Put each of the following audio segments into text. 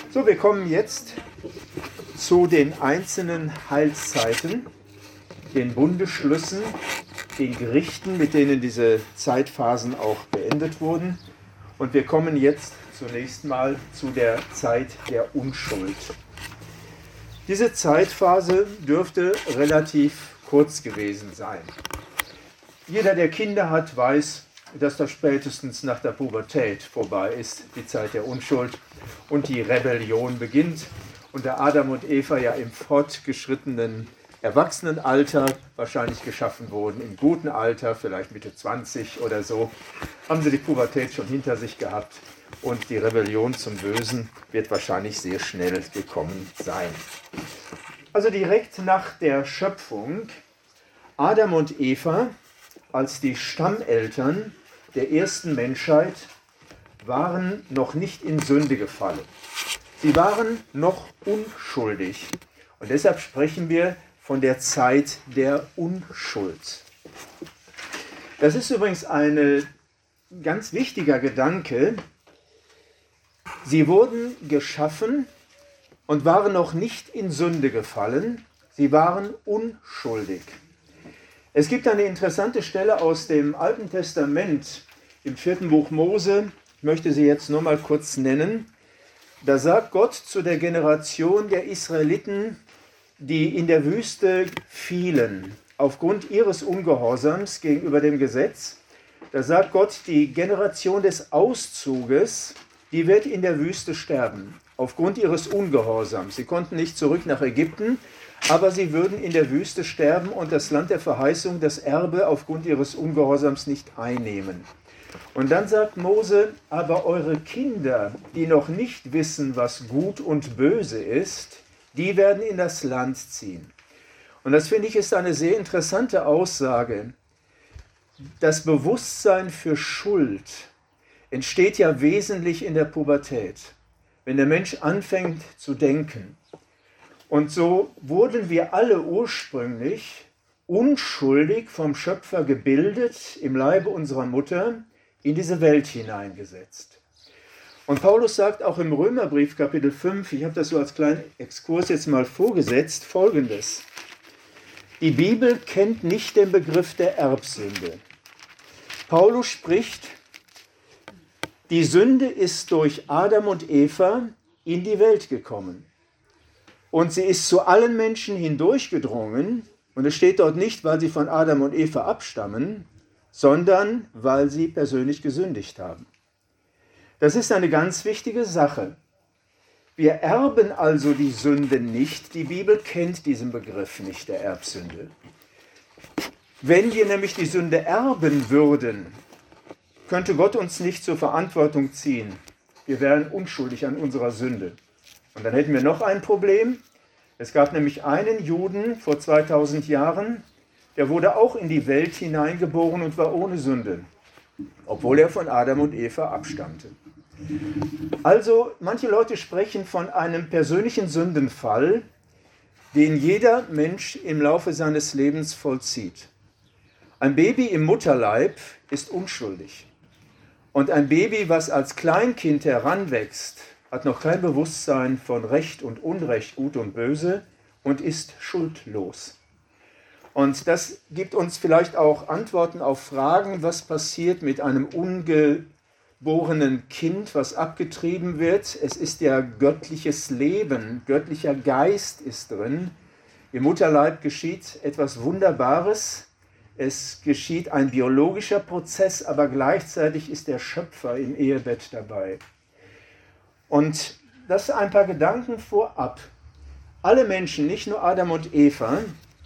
So, wir kommen jetzt zu den einzelnen Heilszeiten, den Bundesschlüssen, den Gerichten, mit denen diese Zeitphasen auch beendet wurden. Und wir kommen jetzt zunächst mal zu der Zeit der Unschuld. Diese Zeitphase dürfte relativ kurz gewesen sein. Jeder, der Kinder hat, weiß, dass das spätestens nach der Pubertät vorbei ist, die Zeit der Unschuld, und die Rebellion beginnt. Und da Adam und Eva ja im fortgeschrittenen Erwachsenenalter wahrscheinlich geschaffen wurden, im guten Alter, vielleicht Mitte 20 oder so, haben sie die Pubertät schon hinter sich gehabt und die Rebellion zum Bösen wird wahrscheinlich sehr schnell gekommen sein. Also direkt nach der Schöpfung, Adam und Eva als die Stammeltern der ersten Menschheit waren noch nicht in Sünde gefallen. Sie waren noch unschuldig und deshalb sprechen wir von der Zeit der Unschuld. Das ist übrigens ein ganz wichtiger Gedanke. Sie wurden geschaffen und waren noch nicht in Sünde gefallen. Sie waren unschuldig. Es gibt eine interessante Stelle aus dem Alten Testament im 4. Buch Mose. Ich möchte sie jetzt nur mal kurz nennen. Da sagt Gott zu der Generation der Israeliten, die in der Wüste fielen, aufgrund ihres Ungehorsams gegenüber dem Gesetz, da sagt Gott, die Generation des Auszuges, die wird in der Wüste sterben, aufgrund ihres Ungehorsams. Sie konnten nicht zurück nach Ägypten, aber sie würden in der Wüste sterben und das Land der Verheißung, das Erbe, aufgrund ihres Ungehorsams nicht einnehmen. Und dann sagt Mose, aber eure Kinder, die noch nicht wissen, was gut und böse ist, die werden in das Land ziehen. Und das finde ich ist eine sehr interessante Aussage. Das Bewusstsein für Schuld entsteht ja wesentlich in der Pubertät, wenn der Mensch anfängt zu denken. Und so wurden wir alle ursprünglich unschuldig vom Schöpfer gebildet, im Leibe unserer Mutter, in diese Welt hineingesetzt. Und Paulus sagt auch im Römerbrief Kapitel 5, ich habe das so als kleinen Exkurs jetzt mal vorgesetzt, Folgendes. Die Bibel kennt nicht den Begriff der Erbsünde. Paulus spricht, die Sünde ist durch Adam und Eva in die Welt gekommen. Und sie ist zu allen Menschen hindurchgedrungen, und es steht dort nicht, weil sie von Adam und Eva abstammen, sondern weil sie persönlich gesündigt haben. Das ist eine ganz wichtige Sache. Wir erben also die Sünde nicht. Die Bibel kennt diesen Begriff nicht, der Erbsünde. Wenn wir nämlich die Sünde erben würden, könnte Gott uns nicht zur Verantwortung ziehen. Wir wären unschuldig an unserer Sünde. Und dann hätten wir noch ein Problem. Es gab nämlich einen Juden vor 2000 Jahren, der wurde auch in die Welt hineingeboren und war ohne Sünde, obwohl er von Adam und Eva abstammte. Also, manche Leute sprechen von einem persönlichen Sündenfall, den jeder Mensch im Laufe seines Lebens vollzieht. Ein Baby im Mutterleib ist unschuldig. Und ein Baby, was als Kleinkind heranwächst, hat noch kein Bewusstsein von Recht und Unrecht, Gut und Böse und ist schuldlos. Und das gibt uns vielleicht auch Antworten auf Fragen, was passiert mit einem ungeborenen Kind, was abgetrieben wird. Es ist ja göttliches Leben, göttlicher Geist ist drin. Im Mutterleib geschieht etwas Wunderbares. Es geschieht ein biologischer Prozess, aber gleichzeitig ist der Schöpfer im Ehebett dabei. Und das ein paar Gedanken vorab. Alle Menschen, nicht nur Adam und Eva,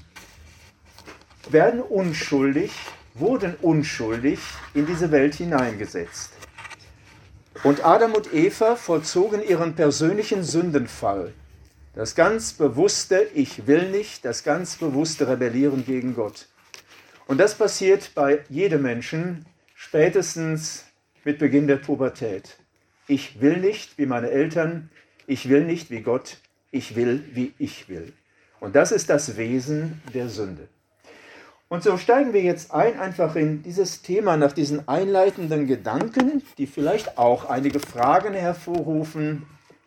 wurden unschuldig in diese Welt hineingesetzt. Und Adam und Eva vollzogen ihren persönlichen Sündenfall. Das ganz bewusste Ich will nicht, das ganz bewusste Rebellieren gegen Gott. Und das passiert bei jedem Menschen spätestens mit Beginn der Pubertät. Ich will nicht wie meine Eltern, ich will nicht wie Gott, ich will wie ich will. Und das ist das Wesen der Sünde. Und so steigen wir jetzt einfach in dieses Thema nach diesen einleitenden Gedanken, die vielleicht auch einige Fragen hervorrufen,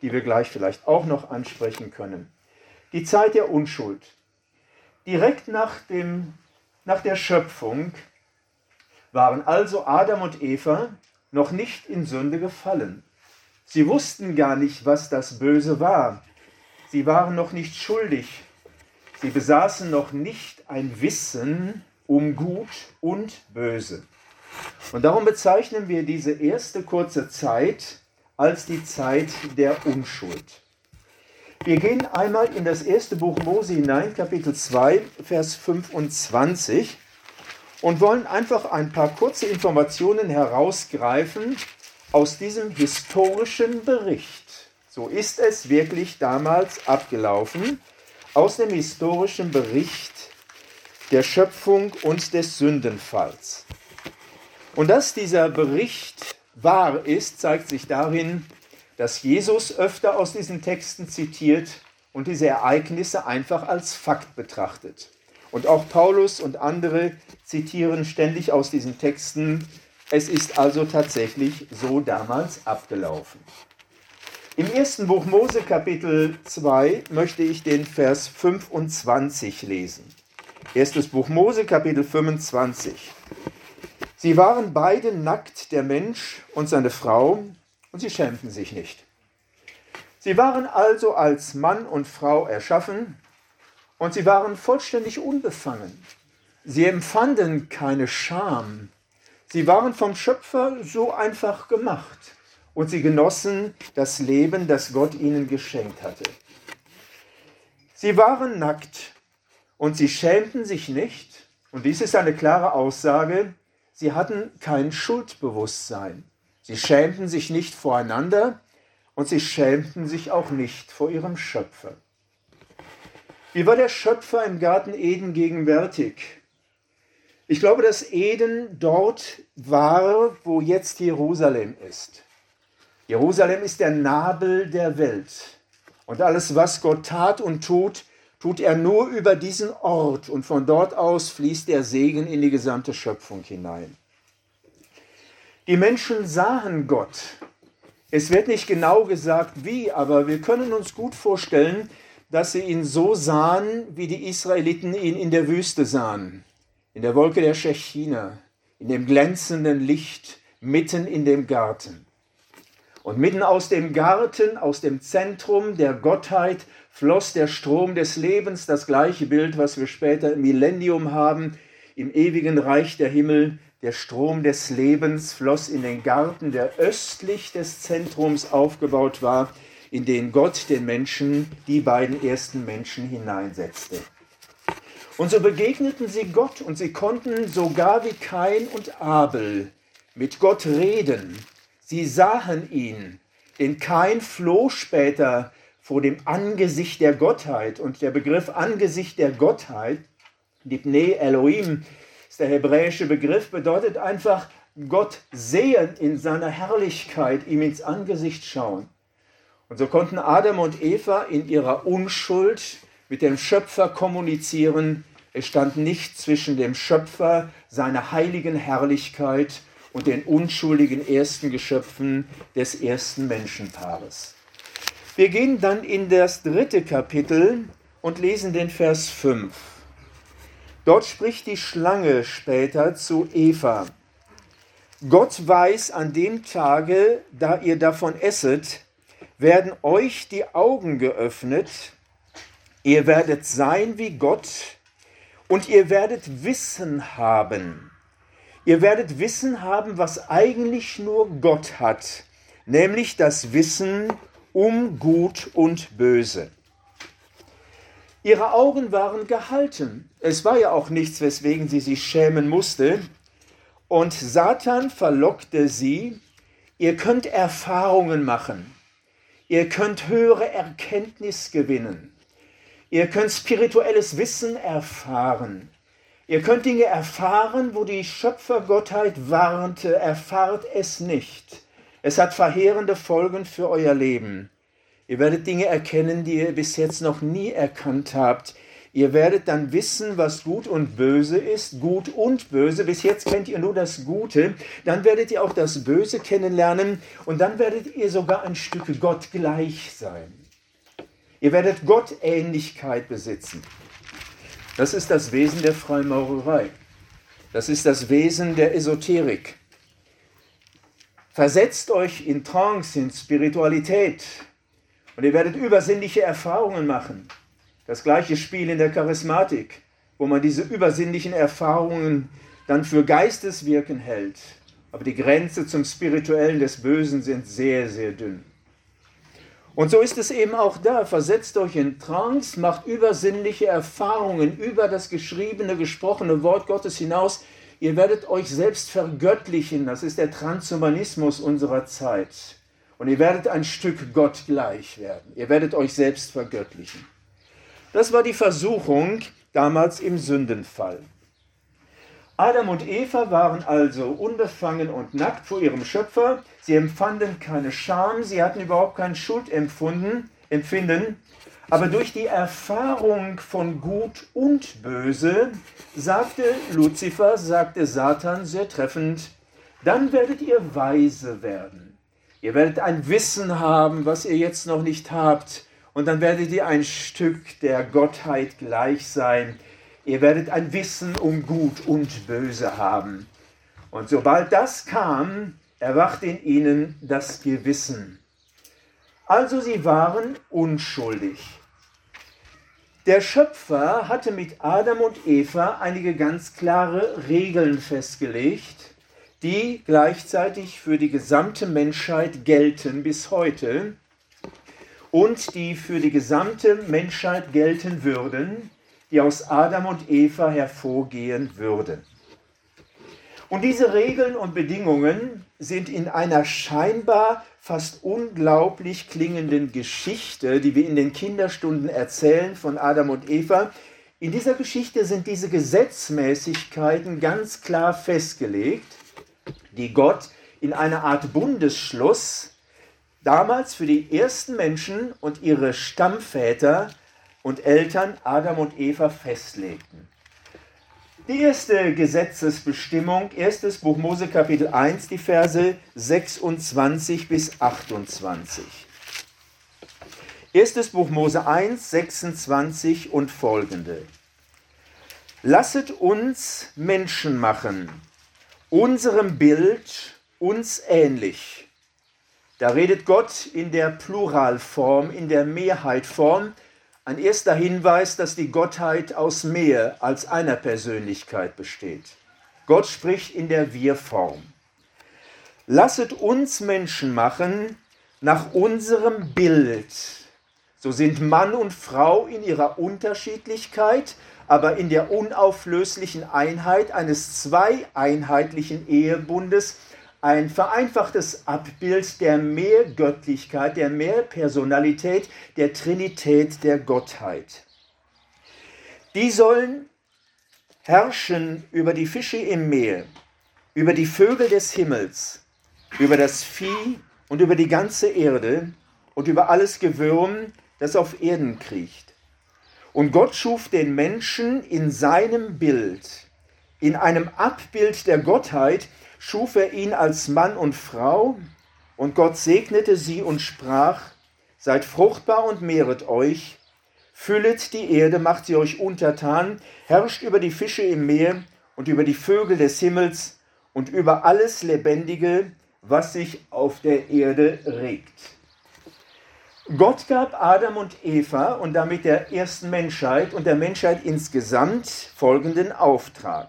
die wir gleich vielleicht auch noch ansprechen können. Die Zeit der Unschuld. Direkt nach der Schöpfung waren also Adam und Eva noch nicht in Sünde gefallen. Sie wussten gar nicht, was das Böse war. Sie waren noch nicht schuldig. Sie besaßen noch nicht ein Wissen um Gut und Böse. Und darum bezeichnen wir diese erste kurze Zeit als die Zeit der Unschuld. Wir gehen einmal in das erste Buch Mose hinein, Kapitel 2, Vers 25, und wollen einfach ein paar kurze Informationen herausgreifen aus diesem historischen Bericht. So ist es wirklich damals abgelaufen, aus dem historischen Bericht der Schöpfung und des Sündenfalls. Und dass dieser Bericht wahr ist, zeigt sich darin, dass Jesus öfter aus diesen Texten zitiert und diese Ereignisse einfach als Fakt betrachtet. Und auch Paulus und andere zitieren ständig aus diesen Texten. Es ist also tatsächlich so damals abgelaufen. Im ersten Buch Mose, Kapitel 2, möchte ich den Vers 25 lesen. Erstes Buch Mose, Kapitel 25. Sie waren beide nackt, der Mensch und seine Frau, und sie schämten sich nicht. Sie waren also als Mann und Frau erschaffen, und sie waren vollständig unbefangen. Sie empfanden keine Scham. Sie waren vom Schöpfer so einfach gemacht, und sie genossen das Leben, das Gott ihnen geschenkt hatte. Sie waren nackt, und sie schämten sich nicht, und dies ist eine klare Aussage, sie hatten kein Schuldbewusstsein. Sie schämten sich nicht voreinander und sie schämten sich auch nicht vor ihrem Schöpfer. Wie war der Schöpfer im Garten Eden gegenwärtig? Ich glaube, dass Eden dort war, wo jetzt Jerusalem ist. Jerusalem ist der Nabel der Welt. Und alles, was Gott tat und tut, tut er nur über diesen Ort. Und von dort aus fließt der Segen in die gesamte Schöpfung hinein. Die Menschen sahen Gott. Es wird nicht genau gesagt, wie, aber wir können uns gut vorstellen, dass sie ihn so sahen, wie die Israeliten ihn in der Wüste sahen, in der Wolke der Schechina, in dem glänzenden Licht, mitten in dem Garten. Und mitten aus dem Garten, aus dem Zentrum der Gottheit, floss der Strom des Lebens, das gleiche Bild, was wir später im Millennium haben, im ewigen Reich der Himmel. Der Strom des Lebens floss in den Garten, der östlich des Zentrums aufgebaut war, in den Gott den Menschen, die beiden ersten Menschen hineinsetzte. Und so begegneten sie Gott und sie konnten sogar wie Kain und Abel mit Gott reden. Sie sahen ihn, denn Kain floh später vor dem Angesicht der Gottheit. Und der Begriff Angesicht der Gottheit, Dipnei Elohim, ist der hebräische Begriff, bedeutet einfach Gott sehen in seiner Herrlichkeit, ihm ins Angesicht schauen. Und so konnten Adam und Eva in ihrer Unschuld mit dem Schöpfer kommunizieren. Es stand nicht zwischen dem Schöpfer, seiner heiligen Herrlichkeit und den unschuldigen ersten Geschöpfen des ersten Menschenpaares. Wir gehen dann in das 3. Kapitel und lesen den Vers 5. Dort spricht die Schlange später zu Eva. Gott weiß, an dem Tage, da ihr davon esset, werden euch die Augen geöffnet, ihr werdet sein wie Gott und ihr werdet Wissen haben. Ihr werdet Wissen haben, was eigentlich nur Gott hat, nämlich das Wissen um Gut und Böse. Ihre Augen waren gehalten. Es war ja auch nichts, weswegen sie sich schämen musste. Und Satan verlockte sie, ihr könnt Erfahrungen machen. Ihr könnt höhere Erkenntnis gewinnen. Ihr könnt spirituelles Wissen erfahren. Ihr könnt Dinge erfahren, wo die Schöpfergottheit warnte, erfahrt es nicht. Es hat verheerende Folgen für euer Leben. Ihr werdet Dinge erkennen, die ihr bis jetzt noch nie erkannt habt. Ihr werdet dann wissen, was gut und böse ist, gut und böse. Bis jetzt kennt ihr nur das Gute. Dann werdet ihr auch das Böse kennenlernen und dann werdet ihr sogar ein Stück Gott gleich sein. Ihr werdet Gottähnlichkeit besitzen. Das ist das Wesen der Freimaurerei. Das ist das Wesen der Esoterik. Versetzt euch in Trance, in Spiritualität und ihr werdet übersinnliche Erfahrungen machen. Das gleiche Spiel in der Charismatik, wo man diese übersinnlichen Erfahrungen dann für Geisteswirken hält. Aber die Grenze zum Spirituellen des Bösen sind sehr, sehr dünn. Und so ist es eben auch da. Versetzt euch in Trance, macht übersinnliche Erfahrungen über das geschriebene, gesprochene Wort Gottes hinaus. Ihr werdet euch selbst vergöttlichen. Das ist der Transhumanismus unserer Zeit. Und ihr werdet ein Stück Gott gleich werden. Ihr werdet euch selbst vergöttlichen. Das war die Versuchung damals im Sündenfall. Adam und Eva waren also unbefangen und nackt vor ihrem Schöpfer. Sie empfanden keine Scham, sie hatten überhaupt kein Schuldempfinden. Aber durch die Erfahrung von Gut und Böse sagte Luzifer, sagte Satan sehr treffend, dann werdet ihr weise werden. Ihr werdet ein Wissen haben, was ihr jetzt noch nicht habt. Und dann werdet ihr ein Stück der Gottheit gleich sein. Ihr werdet ein Wissen um Gut und Böse haben. Und sobald das kam, erwachte in ihnen das Gewissen. Also sie waren unschuldig. Der Schöpfer hatte mit Adam und Eva einige ganz klare Regeln festgelegt, die gleichzeitig für die gesamte Menschheit gelten bis heute. Und die für die gesamte Menschheit gelten würden, die aus Adam und Eva hervorgehen würden. Und diese Regeln und Bedingungen sind in einer scheinbar fast unglaublich klingenden Geschichte, die wir in den Kinderstunden erzählen von Adam und Eva. In dieser Geschichte sind diese Gesetzmäßigkeiten ganz klar festgelegt, die Gott in einer Art Bundesschluss damals für die ersten Menschen und ihre Stammväter und Eltern Adam und Eva festlegten. Die erste Gesetzesbestimmung, erstes Buch Mose Kapitel 1, die Verse 26 bis 28. Erstes Buch Mose 1, 26 und folgende. Lasset uns Menschen machen, unserem Bild uns ähnlich. Da redet Gott in der Pluralform, in der Mehrheitform. Ein erster Hinweis, dass die Gottheit aus mehr als einer Persönlichkeit besteht. Gott spricht in der Wir-Form. Lasset uns Menschen machen nach unserem Bild. So sind Mann und Frau in ihrer Unterschiedlichkeit, aber in der unauflöslichen Einheit eines zweieinheitlichen Ehebundes ein vereinfachtes Abbild der Mehrgöttlichkeit, der Mehrpersonalität, der Trinität der Gottheit. Die sollen herrschen über die Fische im Meer, über die Vögel des Himmels, über das Vieh und über die ganze Erde und über alles Gewürm, das auf Erden kriecht. Und Gott schuf den Menschen in seinem Bild, in einem Abbild der Gottheit, schuf er ihn als Mann und Frau, und Gott segnete sie und sprach, seid fruchtbar und mehret euch, füllet die Erde, macht sie euch untertan, herrscht über die Fische im Meer und über die Vögel des Himmels und über alles Lebendige, was sich auf der Erde regt. Gott gab Adam und Eva und damit der ersten Menschheit und der Menschheit insgesamt folgenden Auftrag.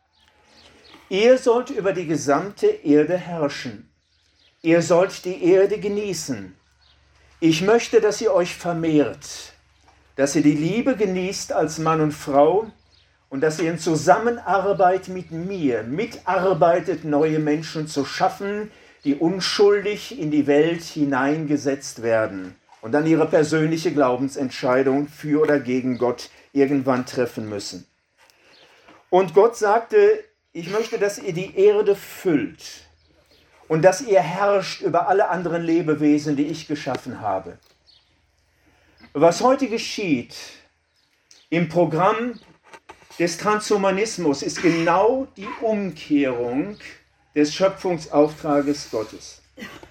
Ihr sollt über die gesamte Erde herrschen. Ihr sollt die Erde genießen. Ich möchte, dass ihr euch vermehrt, dass ihr die Liebe genießt als Mann und Frau und dass ihr in Zusammenarbeit mit mir mitarbeitet, neue Menschen zu schaffen, die unschuldig in die Welt hineingesetzt werden und dann ihre persönliche Glaubensentscheidung für oder gegen Gott irgendwann treffen müssen. Und Gott sagte, ich möchte, dass ihr die Erde füllt und dass ihr herrscht über alle anderen Lebewesen, die ich geschaffen habe. Was heute geschieht, Im Programm des Transhumanismus ist genau die Umkehrung des Schöpfungsauftrages Gottes.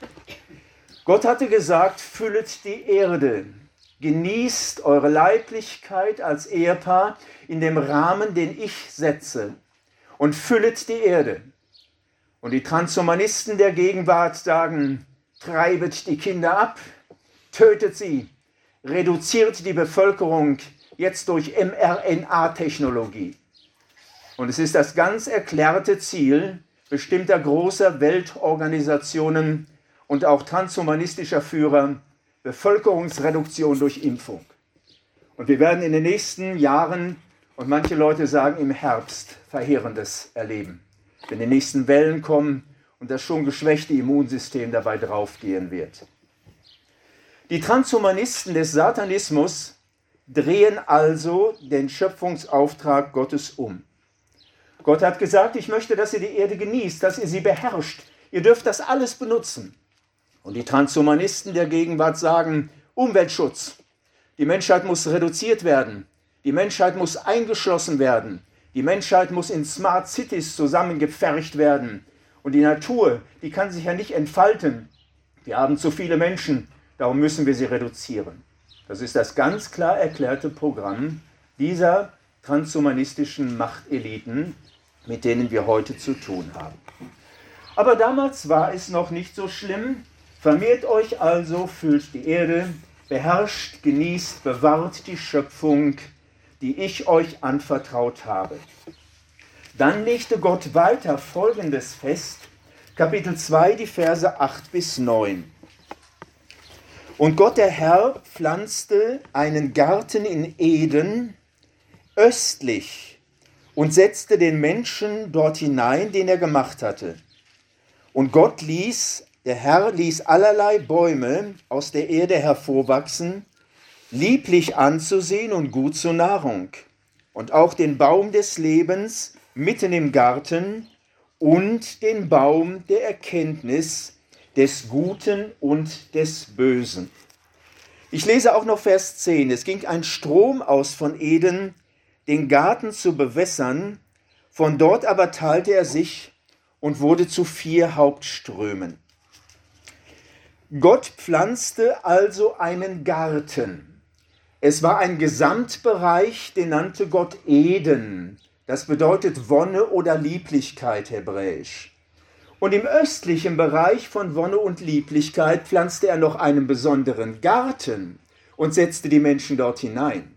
Gott hatte gesagt, füllet die Erde, genießt eure Leiblichkeit als Ehepaar in dem Rahmen, den ich setze, und füllet die Erde. Und die Transhumanisten der Gegenwart sagen, treibet die Kinder ab, tötet sie, reduziert die Bevölkerung jetzt durch mRNA-Technologie. Und es ist das ganz erklärte Ziel bestimmter großer Weltorganisationen und auch transhumanistischer Führer, Bevölkerungsreduktion durch Impfung. Und wir werden in den nächsten Jahren, und manche Leute sagen im Herbst, Verheerendes erleben, wenn die nächsten Wellen kommen und das schon geschwächte Immunsystem dabei draufgehen wird. Die Transhumanisten des Satanismus drehen also den Schöpfungsauftrag Gottes um. Gott hat gesagt, ich möchte, dass ihr die Erde genießt, dass ihr sie beherrscht. Ihr dürft das alles benutzen. Und die Transhumanisten der Gegenwart sagen, Umweltschutz. Die Menschheit muss reduziert werden. Die Menschheit muss eingeschlossen werden. Die Menschheit muss in Smart Cities zusammengepfercht werden. Und die Natur, die kann sich ja nicht entfalten. Wir haben zu viele Menschen, darum müssen wir sie reduzieren. Das ist das ganz klar erklärte Programm dieser transhumanistischen Machteliten, mit denen wir heute zu tun haben. Aber damals war es noch nicht so schlimm. Vermehrt euch also, füllt die Erde, beherrscht, genießt, bewahrt die Schöpfung, die ich euch anvertraut habe. Dann legte Gott weiter Folgendes fest, Kapitel 2, die Verse 8 bis 9. Und Gott der Herr pflanzte einen Garten in Eden östlich und setzte den Menschen dort hinein, den er gemacht hatte. Und der Herr ließ allerlei Bäume aus der Erde hervorwachsen, lieblich anzusehen und gut zur Nahrung, und auch den Baum des Lebens mitten im Garten und den Baum der Erkenntnis des Guten und des Bösen. Ich lese auch noch Vers 10. Es ging ein Strom aus von Eden, den Garten zu bewässern, von dort aber teilte er sich und wurde zu 4 Hauptströmen. Gott pflanzte also einen Garten. Es war ein Gesamtbereich, den nannte Gott Eden. Das bedeutet Wonne oder Lieblichkeit hebräisch. Und im östlichen Bereich von Wonne und Lieblichkeit pflanzte er noch einen besonderen Garten und setzte die Menschen dort hinein.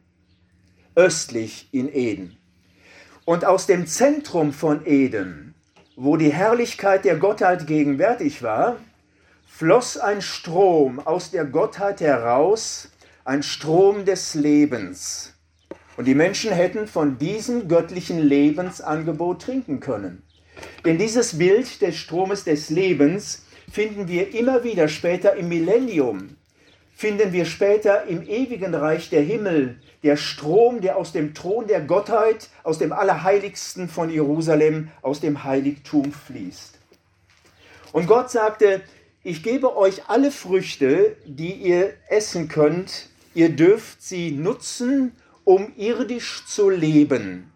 Östlich in Eden. Und aus dem Zentrum von Eden, wo die Herrlichkeit der Gottheit gegenwärtig war, floss ein Strom aus der Gottheit heraus, ein Strom des Lebens. Und die Menschen hätten von diesem göttlichen Lebensangebot trinken können. Denn dieses Bild des Stromes des Lebens finden wir immer wieder später im Millennium, finden wir später im ewigen Reich der Himmel, der Strom, der aus dem Thron der Gottheit, aus dem Allerheiligsten von Jerusalem, aus dem Heiligtum fließt. Und Gott sagte, ich gebe euch alle Früchte, die ihr essen könnt, ihr dürft sie nutzen, um irdisch zu leben.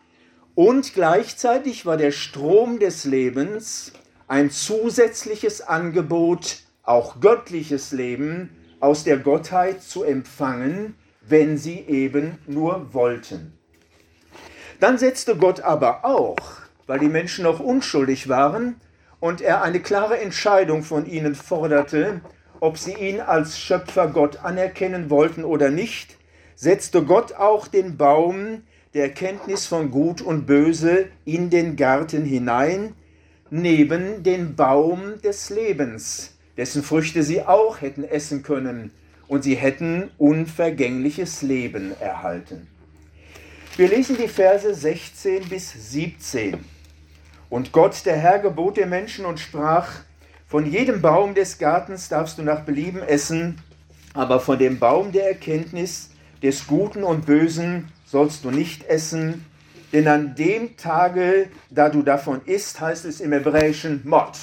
Und gleichzeitig war der Strom des Lebens ein zusätzliches Angebot, auch göttliches Leben aus der Gottheit zu empfangen, wenn sie eben nur wollten. Dann setzte Gott aber auch, weil die Menschen noch unschuldig waren und er eine klare Entscheidung von ihnen forderte, ob sie ihn als Schöpfer Gott anerkennen wollten oder nicht, setzte Gott auch den Baum der Erkenntnis von Gut und Böse in den Garten hinein, neben den Baum des Lebens, dessen Früchte sie auch hätten essen können, und sie hätten unvergängliches Leben erhalten. Wir lesen die Verse 16 bis 17. Und Gott, der Herr, gebot den Menschen und sprach, von jedem Baum des Gartens darfst du nach Belieben essen, aber von dem Baum der Erkenntnis des Guten und Bösen sollst du nicht essen, denn an dem Tage, da du davon isst, heißt es im Hebräischen Mot.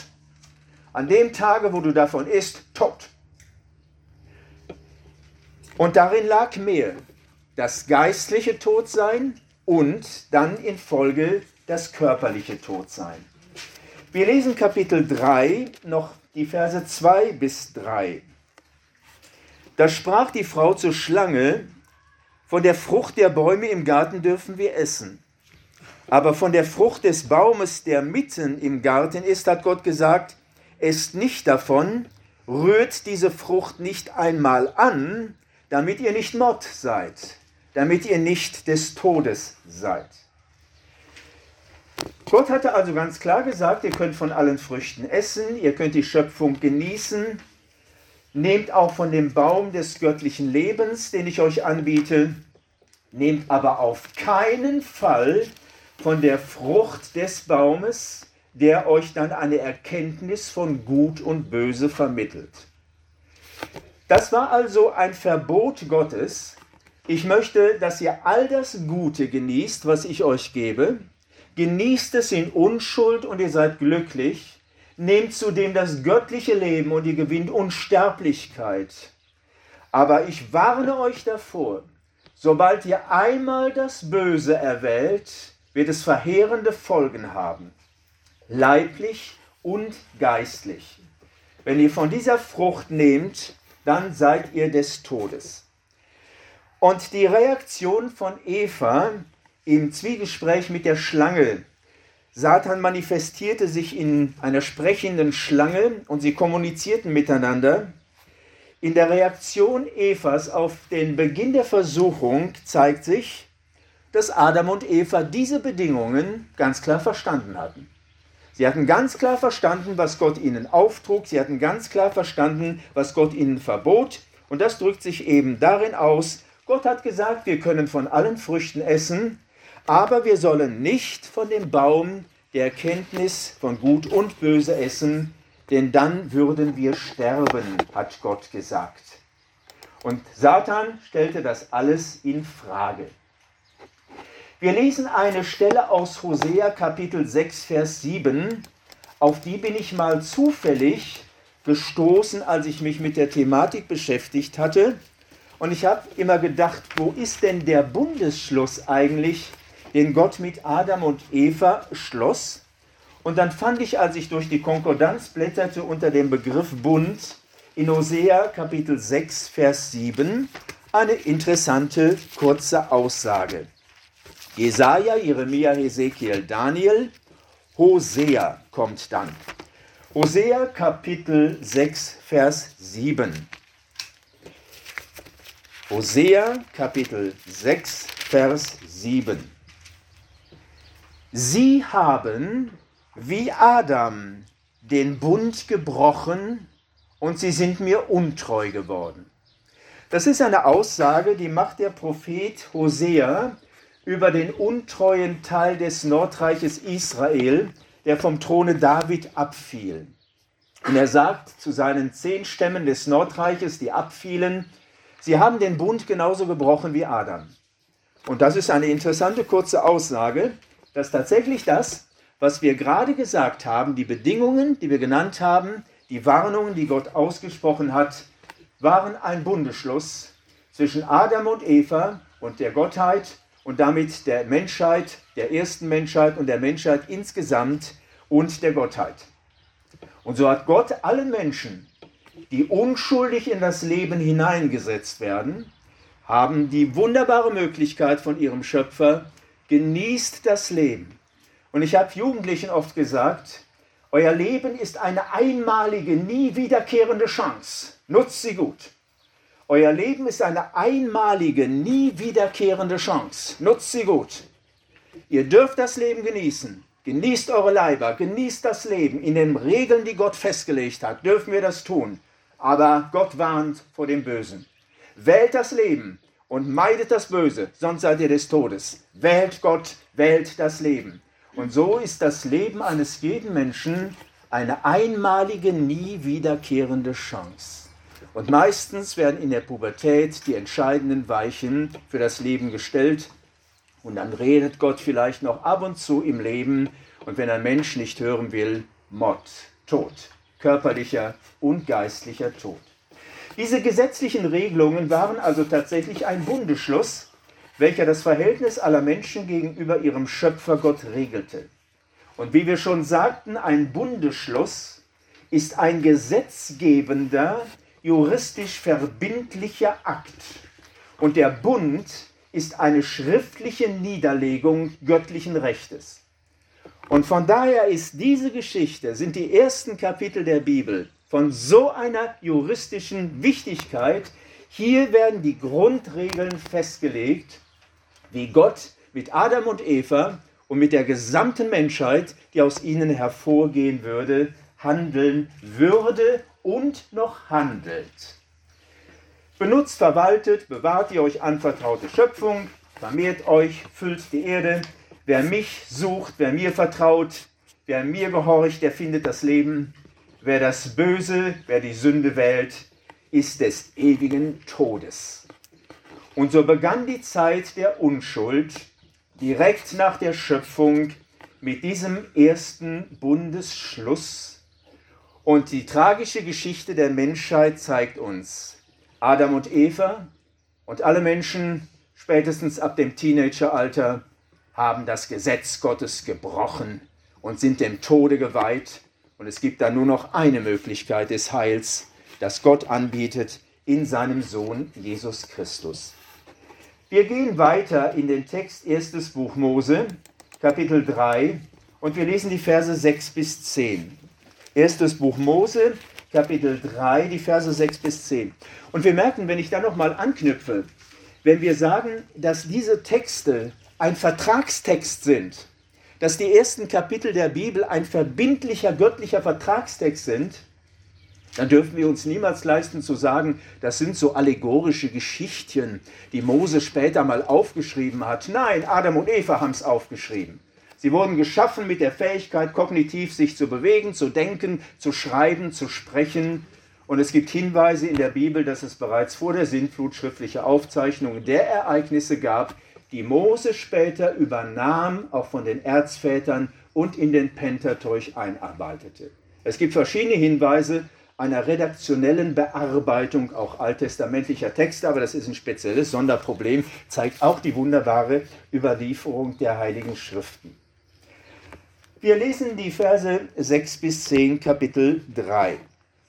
An dem Tage, wo du davon isst, Tod. Und darin lag mehr, das geistliche Todsein und dann in Folge das körperliche Todsein. Wir lesen Kapitel 3, noch die Verse 2 bis 3. Da sprach die Frau zur Schlange: Von der Frucht der Bäume im Garten dürfen wir essen. Aber von der Frucht des Baumes, der mitten im Garten ist, hat Gott gesagt: Esst nicht davon, rührt diese Frucht nicht einmal an, damit ihr nicht Mord seid, damit ihr nicht des Todes seid. Gott hatte also ganz klar gesagt, ihr könnt von allen Früchten essen, ihr könnt die Schöpfung genießen, nehmt auch von dem Baum des göttlichen Lebens, den ich euch anbiete, nehmt aber auf keinen Fall von der Frucht des Baumes, der euch dann eine Erkenntnis von Gut und Böse vermittelt. Das war also ein Verbot Gottes. Ich möchte, dass ihr all das Gute genießt, was ich euch gebe. Genießt es in Unschuld und ihr seid glücklich. Nehmt zudem das göttliche Leben und ihr gewinnt Unsterblichkeit. Aber ich warne euch davor, sobald ihr einmal das Böse erwählt, wird es verheerende Folgen haben, leiblich und geistlich. Wenn ihr von dieser Frucht nehmt, dann seid ihr des Todes. Und die Reaktion von Eva im Zwiegespräch mit der Schlange: Satan manifestierte sich in einer sprechenden Schlange und sie kommunizierten miteinander. In der Reaktion Evas auf den Beginn der Versuchung zeigt sich, dass Adam und Eva diese Bedingungen ganz klar verstanden hatten. Sie hatten ganz klar verstanden, was Gott ihnen auftrug. Sie hatten ganz klar verstanden, was Gott ihnen verbot. Und das drückt sich eben darin aus: Gott hat gesagt, wir können von allen Früchten essen, aber wir sollen nicht von dem Baum der Erkenntnis von Gut und Böse essen, denn dann würden wir sterben, hat Gott gesagt. Und Satan stellte das alles in Frage. Wir lesen eine Stelle aus Hosea Kapitel 6, Vers 7. Auf die bin ich mal zufällig gestoßen, als ich mich mit der Thematik beschäftigt hatte. Und ich habe immer gedacht, wo ist denn der Bundesschluss eigentlich, den Gott mit Adam und Eva schloss? Und dann fand ich, als ich durch die Konkordanz blätterte, unter dem Begriff Bund in Hosea Kapitel 6, Vers 7 eine interessante kurze Aussage. Jesaja, Jeremia, Hesekiel, Daniel, Hosea kommt dann. Hosea Kapitel 6, Vers 7. Hosea Kapitel 6, Vers 7. Sie haben wie Adam den Bund gebrochen und sie sind mir untreu geworden. Das ist eine Aussage, die macht der Prophet Hosea über den untreuen Teil des Nordreiches Israel, der vom Throne David abfiel. Und er sagt zu seinen 10 Stämmen des Nordreiches, die abfielen: Sie haben den Bund genauso gebrochen wie Adam. Und das ist eine interessante kurze Aussage, dass tatsächlich das, was wir gerade gesagt haben, die Bedingungen, die wir genannt haben, die Warnungen, die Gott ausgesprochen hat, waren ein Bundesschluss zwischen Adam und Eva und der Gottheit und damit der Menschheit, der ersten Menschheit und der Menschheit insgesamt und der Gottheit. Und so hat Gott allen Menschen, die unschuldig in das Leben hineingesetzt werden, haben die wunderbare Möglichkeit von ihrem Schöpfer: Genießt das Leben. Und ich habe Jugendlichen oft gesagt, euer Leben ist eine einmalige, nie wiederkehrende Chance. Nutzt sie gut. Euer Leben ist eine einmalige, nie wiederkehrende Chance. Nutzt sie gut. Ihr dürft das Leben genießen. Genießt eure Leiber, genießt das Leben. In den Regeln, die Gott festgelegt hat, dürfen wir das tun. Aber Gott warnt vor dem Bösen. Wählt das Leben und meidet das Böse, sonst seid ihr des Todes. Wählt Gott, wählt das Leben. Und so ist das Leben eines jeden Menschen eine einmalige, nie wiederkehrende Chance. Und meistens werden in der Pubertät die entscheidenden Weichen für das Leben gestellt. Und dann redet Gott vielleicht noch ab und zu im Leben. Und wenn ein Mensch nicht hören will, Mord, Tod, körperlicher und geistlicher Tod. Diese gesetzlichen Regelungen waren also tatsächlich ein Bundesschluss. welcher das Verhältnis aller Menschen gegenüber ihrem Schöpfer Gott regelte. Und wie wir schon sagten, ein Bundesschluss ist ein gesetzgebender, juristisch verbindlicher Akt. Und der Bund ist eine schriftliche Niederlegung göttlichen Rechtes. Und von daher ist diese Geschichte, sind die ersten Kapitel der Bibel von so einer juristischen Wichtigkeit. Hier werden die Grundregeln festgelegt, wie Gott mit Adam und Eva und mit der gesamten Menschheit, die aus ihnen hervorgehen würde, handeln würde und noch handelt. Benutzt, verwaltet, bewahrt die euch anvertraute Schöpfung, vermehrt euch, füllt die Erde. Wer mich sucht, wer mir vertraut, wer mir gehorcht, der findet das Leben. Wer das Böse, wer die Sünde wählt, ist des ewigen Todes. Und so begann die Zeit der Unschuld direkt nach der Schöpfung mit diesem ersten Bundesschluss. Und die tragische Geschichte der Menschheit zeigt uns, Adam und Eva und alle Menschen spätestens ab dem Teenageralter haben das Gesetz Gottes gebrochen und sind dem Tode geweiht. Und es gibt da nur noch eine Möglichkeit des Heils, das Gott anbietet in seinem Sohn Jesus Christus. Wir gehen weiter in den Text 1. Buch Mose, Kapitel 3, und wir lesen die Verse 6 bis 10. 1. Buch Mose, Kapitel 3, die Verse 6 bis 10. Und wir merken, wenn ich da nochmal anknüpfe, wenn wir sagen, dass diese Texte ein Vertragstext sind, dass die ersten Kapitel der Bibel ein verbindlicher göttlicher Vertragstext sind, dann dürfen wir uns niemals leisten zu sagen, das sind so allegorische Geschichtchen, die Mose später mal aufgeschrieben hat. Nein, Adam und Eva haben es aufgeschrieben. Sie wurden geschaffen mit der Fähigkeit, kognitiv sich zu bewegen, zu denken, zu schreiben, zu sprechen. Und es gibt Hinweise in der Bibel, dass es bereits vor der Sintflut schriftliche Aufzeichnungen der Ereignisse gab, die Mose später übernahm, auch von den Erzvätern und in den Pentateuch einarbeitete. Es gibt verschiedene Hinweise einer redaktionellen Bearbeitung auch alttestamentlicher Texte, aber das ist ein spezielles Sonderproblem, zeigt auch die wunderbare Überlieferung der Heiligen Schriften. Wir lesen die Verse 6 bis 10, Kapitel 3.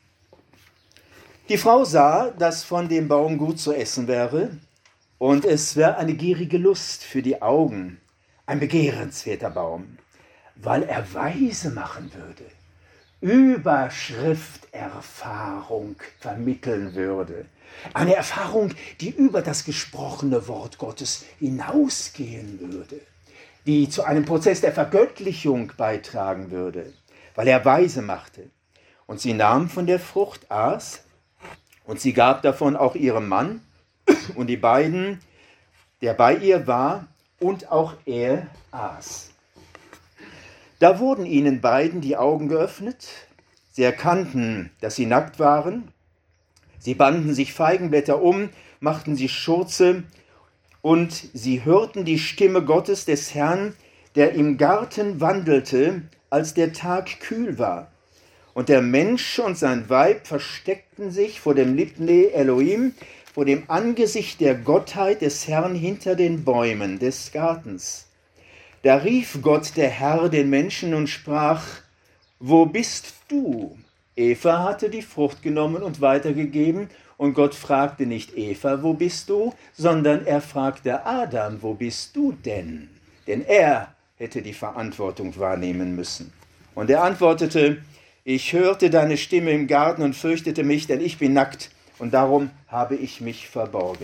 Die Frau sah, dass von dem Baum gut zu essen wäre, und es wäre eine gierige Lust für die Augen, ein begehrenswerter Baum, weil er weise machen würde, Überschrifterfahrung vermitteln würde. Eine Erfahrung, die über das gesprochene Wort Gottes hinausgehen würde, die zu einem Prozess der Vergöttlichung beitragen würde, weil er weise machte. Und sie nahm von der Frucht, aß, und sie gab davon auch ihrem Mann, und die beiden, der bei ihr war, und auch er aß. Da wurden ihnen beiden die Augen geöffnet. Sie erkannten, dass sie nackt waren. Sie banden sich Feigenblätter um, machten sich Schurze, und sie hörten die Stimme Gottes des Herrn, der im Garten wandelte, als der Tag kühl war. Und der Mensch und sein Weib versteckten sich vor dem Libne Elohim, vor dem Angesicht der Gottheit des Herrn hinter den Bäumen des Gartens. Da rief Gott, der Herr, den Menschen und sprach: Wo bist du? Eva hatte die Frucht genommen und weitergegeben, und Gott fragte nicht Eva, wo bist du, sondern er fragte Adam, wo bist du denn? Denn er hätte die Verantwortung wahrnehmen müssen. Und er antwortete: Ich hörte deine Stimme im Garten und fürchtete mich, denn ich bin nackt, und darum habe ich mich verborgen.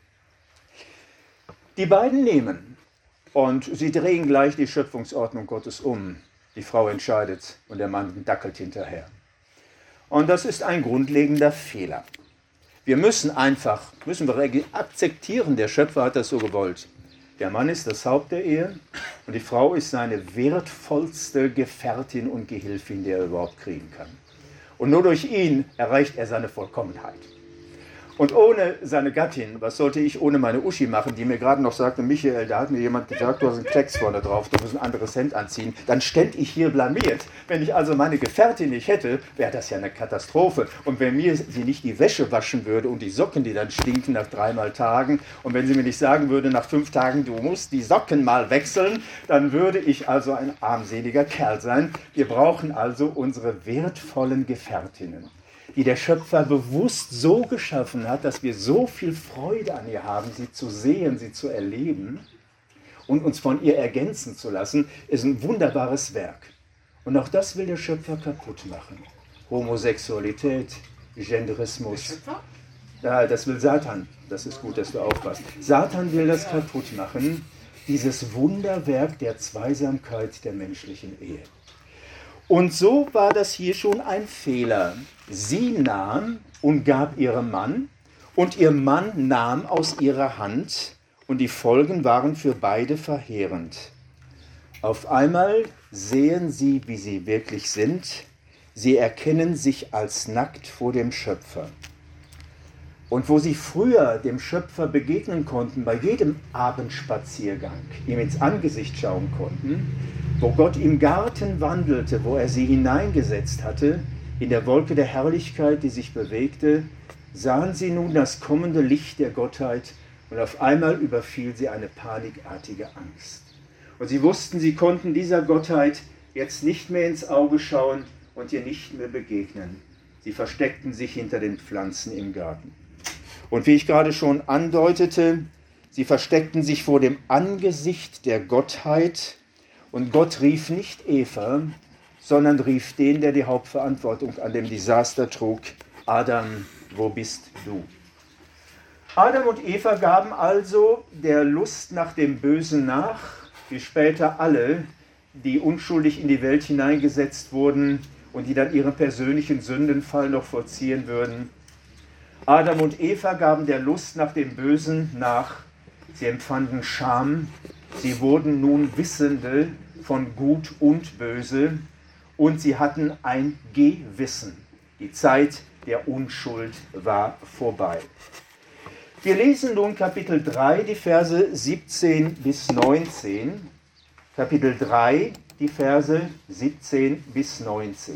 Die beiden nehmen und sie drehen gleich die Schöpfungsordnung Gottes um. Die Frau entscheidet und der Mann dackelt hinterher. Und das ist ein grundlegender Fehler. Wir müssen akzeptieren, der Schöpfer hat das so gewollt. Der Mann ist das Haupt der Ehe und die Frau ist seine wertvollste Gefährtin und Gehilfin, die er überhaupt kriegen kann. Und nur durch ihn erreicht er seine Vollkommenheit. Und ohne seine Gattin, was sollte ich ohne meine Uschi machen, die mir gerade noch sagte, Michael, da hat mir jemand gesagt, du hast einen Klecks vorne drauf, du musst ein anderes Hemd anziehen. Dann ständ ich hier blamiert. Wenn ich also meine Gefährtin nicht hätte, wäre das ja eine Katastrophe. Und wenn mir sie nicht die Wäsche waschen würde und die Socken, die dann stinken nach 3 Tagen, und wenn sie mir nicht sagen würde, nach 5 Tagen, du musst die Socken mal wechseln, dann würde ich also ein armseliger Kerl sein. Wir brauchen also unsere wertvollen Gefährtinnen, die der Schöpfer bewusst so geschaffen hat, dass wir so viel Freude an ihr haben, sie zu sehen, sie zu erleben und uns von ihr ergänzen zu lassen, ist ein wunderbares Werk. Und auch das will der Schöpfer kaputt machen. Homosexualität, Genderismus. Ja, das will Satan. Das ist gut, dass du aufpasst. Satan will das kaputt machen, dieses Wunderwerk der Zweisamkeit der menschlichen Ehe. Und so war das hier schon ein Fehler. Sie nahm und gab ihrem Mann, und ihr Mann nahm aus ihrer Hand, und die Folgen waren für beide verheerend. Auf einmal sehen sie, wie sie wirklich sind. Sie erkennen sich als nackt vor dem Schöpfer. Und wo sie früher dem Schöpfer begegnen konnten, bei jedem Abendspaziergang, ihm ins Angesicht schauen konnten, wo Gott im Garten wandelte, wo er sie hineingesetzt hatte, in der Wolke der Herrlichkeit, die sich bewegte, sahen sie nun das kommende Licht der Gottheit, und auf einmal überfiel sie eine panikartige Angst. Und sie wussten, sie konnten dieser Gottheit jetzt nicht mehr ins Auge schauen und ihr nicht mehr begegnen. Sie versteckten sich hinter den Pflanzen im Garten. Und wie ich gerade schon andeutete, sie versteckten sich vor dem Angesicht der Gottheit, und Gott rief nicht Eva, sondern rief den, der die Hauptverantwortung an dem Desaster trug: Adam, wo bist du? Adam und Eva gaben also der Lust nach dem Bösen nach, wie später alle, die unschuldig in die Welt hineingesetzt wurden und die dann ihren persönlichen Sündenfall noch vollziehen würden. Adam und Eva gaben der Lust nach dem Bösen nach. Sie empfanden Scham. Sie wurden nun Wissende von Gut und Böse, und sie hatten ein Gewissen. Die Zeit der Unschuld war vorbei. Wir lesen nun Kapitel 3, die Verse 17 bis 19. Kapitel 3, die Verse 17 bis 19.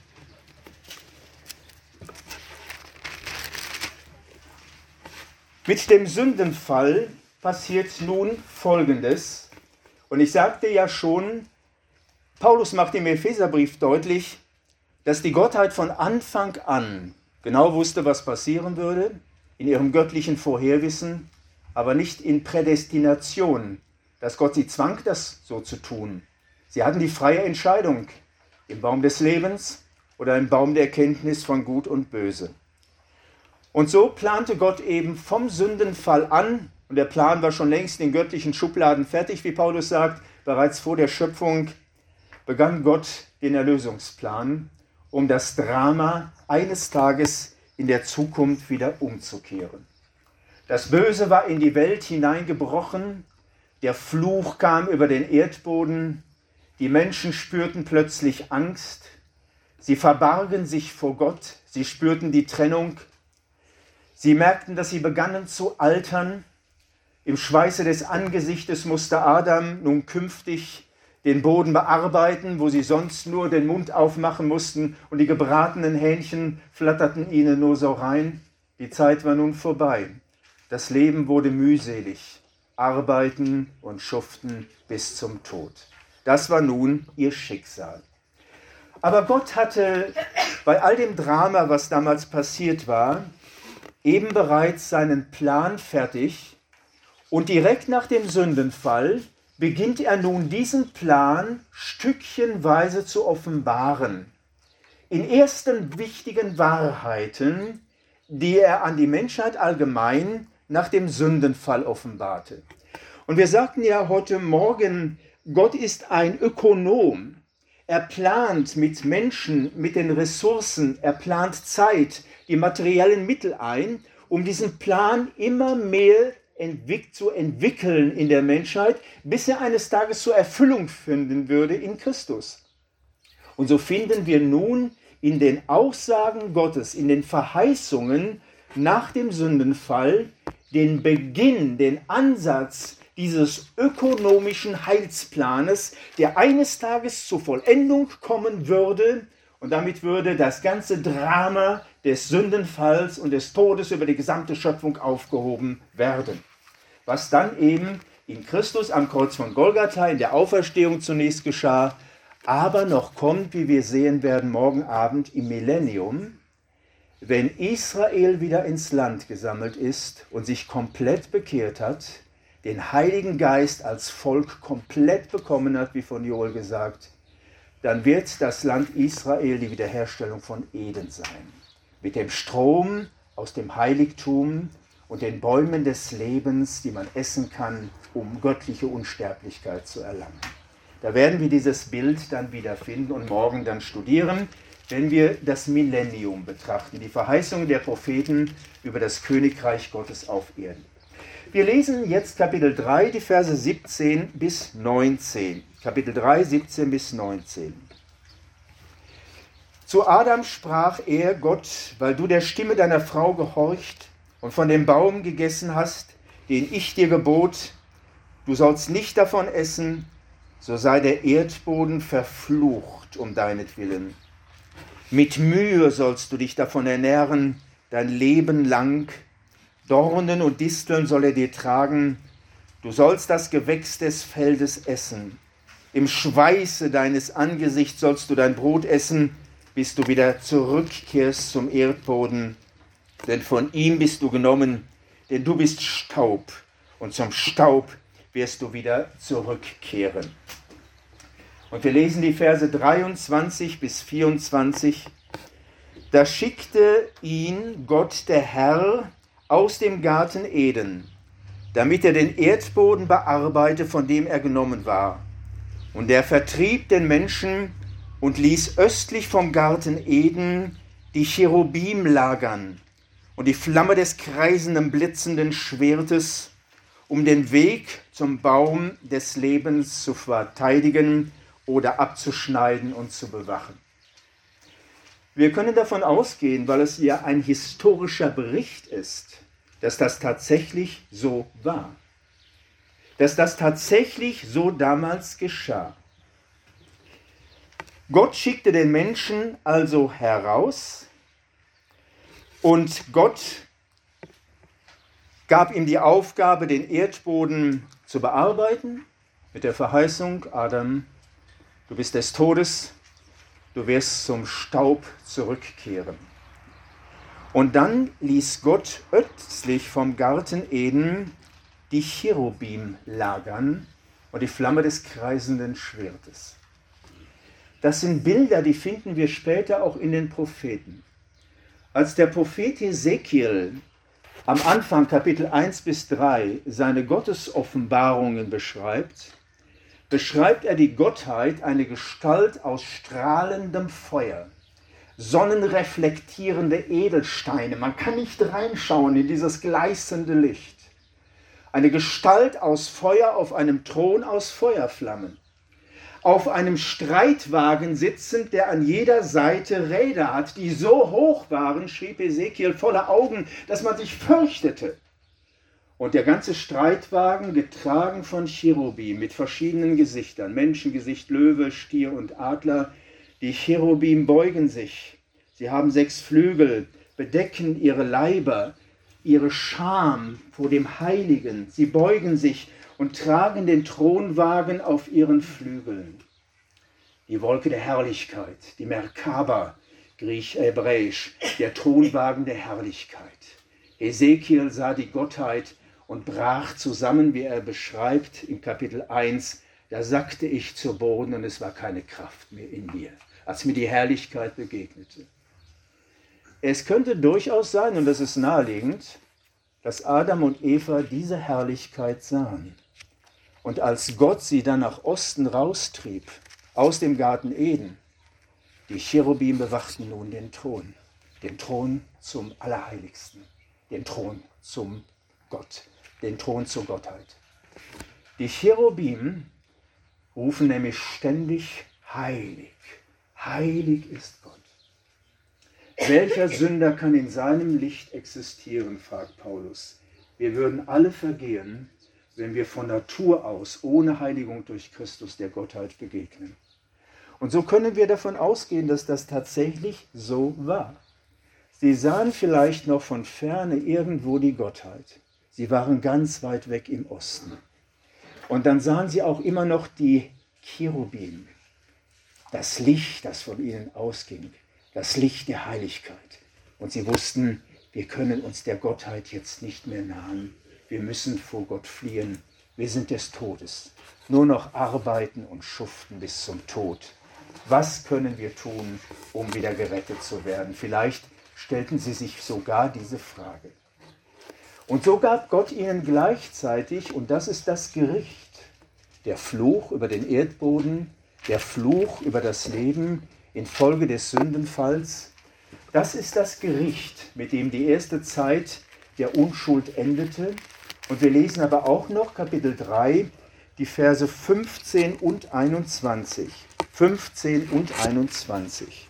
Mit dem Sündenfall passiert nun Folgendes. Und ich sagte ja schon, Paulus macht im Epheserbrief deutlich, dass die Gottheit von Anfang an genau wusste, was passieren würde, in ihrem göttlichen Vorherwissen, aber nicht in Prädestination, dass Gott sie zwang, das so zu tun. Sie hatten die freie Entscheidung im Baum des Lebens oder im Baum der Erkenntnis von Gut und Böse. Und so plante Gott eben vom Sündenfall an, und der Plan war schon längst in den göttlichen Schubladen fertig, wie Paulus sagt, bereits vor der Schöpfung begann Gott den Erlösungsplan, um das Drama eines Tages in der Zukunft wieder umzukehren. Das Böse war in die Welt hineingebrochen, der Fluch kam über den Erdboden, die Menschen spürten plötzlich Angst, sie verbargen sich vor Gott, sie spürten die Trennung, sie merkten, dass sie begannen zu altern. Im Schweiße des Angesichtes musste Adam nun künftig den Boden bearbeiten, wo sie sonst nur den Mund aufmachen mussten, und die gebratenen Hähnchen flatterten ihnen nur so rein. Die Zeit war nun vorbei. Das Leben wurde mühselig. Arbeiten und schuften bis zum Tod. Das war nun ihr Schicksal. Aber Gott hatte bei all dem Drama, was damals passiert war, eben bereits seinen Plan fertig, und direkt nach dem Sündenfall beginnt er nun diesen Plan stückchenweise zu offenbaren. In ersten wichtigen Wahrheiten, die er an die Menschheit allgemein nach dem Sündenfall offenbarte. Und wir sagten ja heute Morgen, Gott ist ein Ökonom. Er plant mit Menschen, mit den Ressourcen, er plant Zeit, die materiellen Mittel ein, um diesen Plan immer mehr zu entwickeln in der Menschheit, bis er eines Tages zur Erfüllung finden würde in Christus. Und so finden wir nun in den Aussagen Gottes, in den Verheißungen nach dem Sündenfall den Beginn, den Ansatz dieses ökonomischen Heilsplanes, der eines Tages zur Vollendung kommen würde, und damit würde das ganze Drama des Sündenfalls und des Todes über die gesamte Schöpfung aufgehoben werden. Was dann eben in Christus am Kreuz von Golgatha in der Auferstehung zunächst geschah, aber noch kommt, wie wir sehen werden, morgen Abend im Millennium, wenn Israel wieder ins Land gesammelt ist und sich komplett bekehrt hat, den Heiligen Geist als Volk komplett bekommen hat, wie von Joel gesagt, dann wird das Land Israel die Wiederherstellung von Eden sein. Mit dem Strom aus dem Heiligtum und den Bäumen des Lebens, die man essen kann, um göttliche Unsterblichkeit zu erlangen. Da werden wir dieses Bild dann wiederfinden und morgen dann studieren, wenn wir das Millennium betrachten, die Verheißungen der Propheten über das Königreich Gottes auf Erden. Wir lesen jetzt Kapitel 3, die Verse 17 bis 19. Kapitel 3, 17 bis 19. Zu Adam sprach er, Gott, weil du der Stimme deiner Frau gehorcht und von dem Baum gegessen hast, den ich dir gebot, du sollst nicht davon essen, so sei der Erdboden verflucht um deinetwillen. Mit Mühe sollst du dich davon ernähren, dein Leben lang. Dornen und Disteln soll er dir tragen. Du sollst das Gewächs des Feldes essen. Im Schweiße deines Angesichts sollst du dein Brot essen, bis du wieder zurückkehrst zum Erdboden. Denn von ihm bist du genommen, denn du bist Staub, und zum Staub wirst du wieder zurückkehren. Und wir lesen die Verse 23 bis 24. Da schickte ihn Gott der Herr aus dem Garten Eden, damit er den Erdboden bearbeite, von dem er genommen war. Und er vertrieb den Menschen und ließ östlich vom Garten Eden die Cherubim lagern und die Flamme des kreisenden, blitzenden Schwertes, um den Weg zum Baum des Lebens zu verteidigen oder abzuschneiden und zu bewachen. Wir können davon ausgehen, weil es ja ein historischer Bericht ist, dass das tatsächlich so war. Dass das tatsächlich so damals geschah. Gott schickte den Menschen also heraus und Gott gab ihm die Aufgabe, den Erdboden zu bearbeiten, mit der Verheißung, Adam, du bist des Todes, du wirst zum Staub zurückkehren. Und dann ließ Gott östlich vom Garten Eden die Cherubim lagern und die Flamme des kreisenden Schwertes. Das sind Bilder, die finden wir später auch in den Propheten. Als der Prophet Hesekiel am Anfang Kapitel 1 bis 3 seine Gottesoffenbarungen beschreibt er die Gottheit, eine Gestalt aus strahlendem Feuer, sonnenreflektierende Edelsteine. Man kann nicht reinschauen in dieses gleißende Licht. Eine Gestalt aus Feuer auf einem Thron aus Feuerflammen. Auf einem Streitwagen sitzend, der an jeder Seite Räder hat, die so hoch waren, schrieb Ezekiel, voller Augen, dass man sich fürchtete. Und der ganze Streitwagen getragen von Cherubim mit verschiedenen Gesichtern, Menschengesicht, Löwe, Stier und Adler. Die Cherubim beugen sich. Sie haben 6 Flügel, bedecken ihre Leiber, ihre Scham vor dem Heiligen. Sie beugen sich und tragen den Thronwagen auf ihren Flügeln. Die Wolke der Herrlichkeit, die Merkaba, griechisch-hebräisch, der Thronwagen der Herrlichkeit. Ezekiel sah die Gottheit und brach zusammen, wie er beschreibt im Kapitel 1, da sackte ich zu Boden und es war keine Kraft mehr in mir, als mir die Herrlichkeit begegnete. Es könnte durchaus sein, und das ist naheliegend, dass Adam und Eva diese Herrlichkeit sahen. Und als Gott sie dann nach Osten raustrieb, aus dem Garten Eden, die Cherubim bewachten nun den Thron zum Allerheiligsten, den Thron zum Gott, den Thron zur Gottheit. Die Cherubim rufen nämlich ständig, heilig, heilig ist Gott. Welcher Sünder kann in seinem Licht existieren, fragt Paulus. Wir würden alle vergehen, wenn wir von Natur aus ohne Heiligung durch Christus der Gottheit begegnen. Und so können wir davon ausgehen, dass das tatsächlich so war. Sie sahen vielleicht noch von ferne irgendwo die Gottheit. Sie waren ganz weit weg im Osten. Und dann sahen sie auch immer noch die Cherubim, das Licht, das von ihnen ausging, das Licht der Heiligkeit. Und sie wussten, wir können uns der Gottheit jetzt nicht mehr nahen. Wir müssen vor Gott fliehen. Wir sind des Todes. Nur noch arbeiten und schuften bis zum Tod. Was können wir tun, um wieder gerettet zu werden? Vielleicht stellten sie sich sogar diese Frage. Und so gab Gott ihnen gleichzeitig, und das ist das Gericht, der Fluch über den Erdboden, der Fluch über das Leben infolge des Sündenfalls. Das ist das Gericht, mit dem die erste Zeit der Unschuld endete. Und wir lesen aber auch noch Kapitel 3, die Verse 15 und 21. 15 und 21.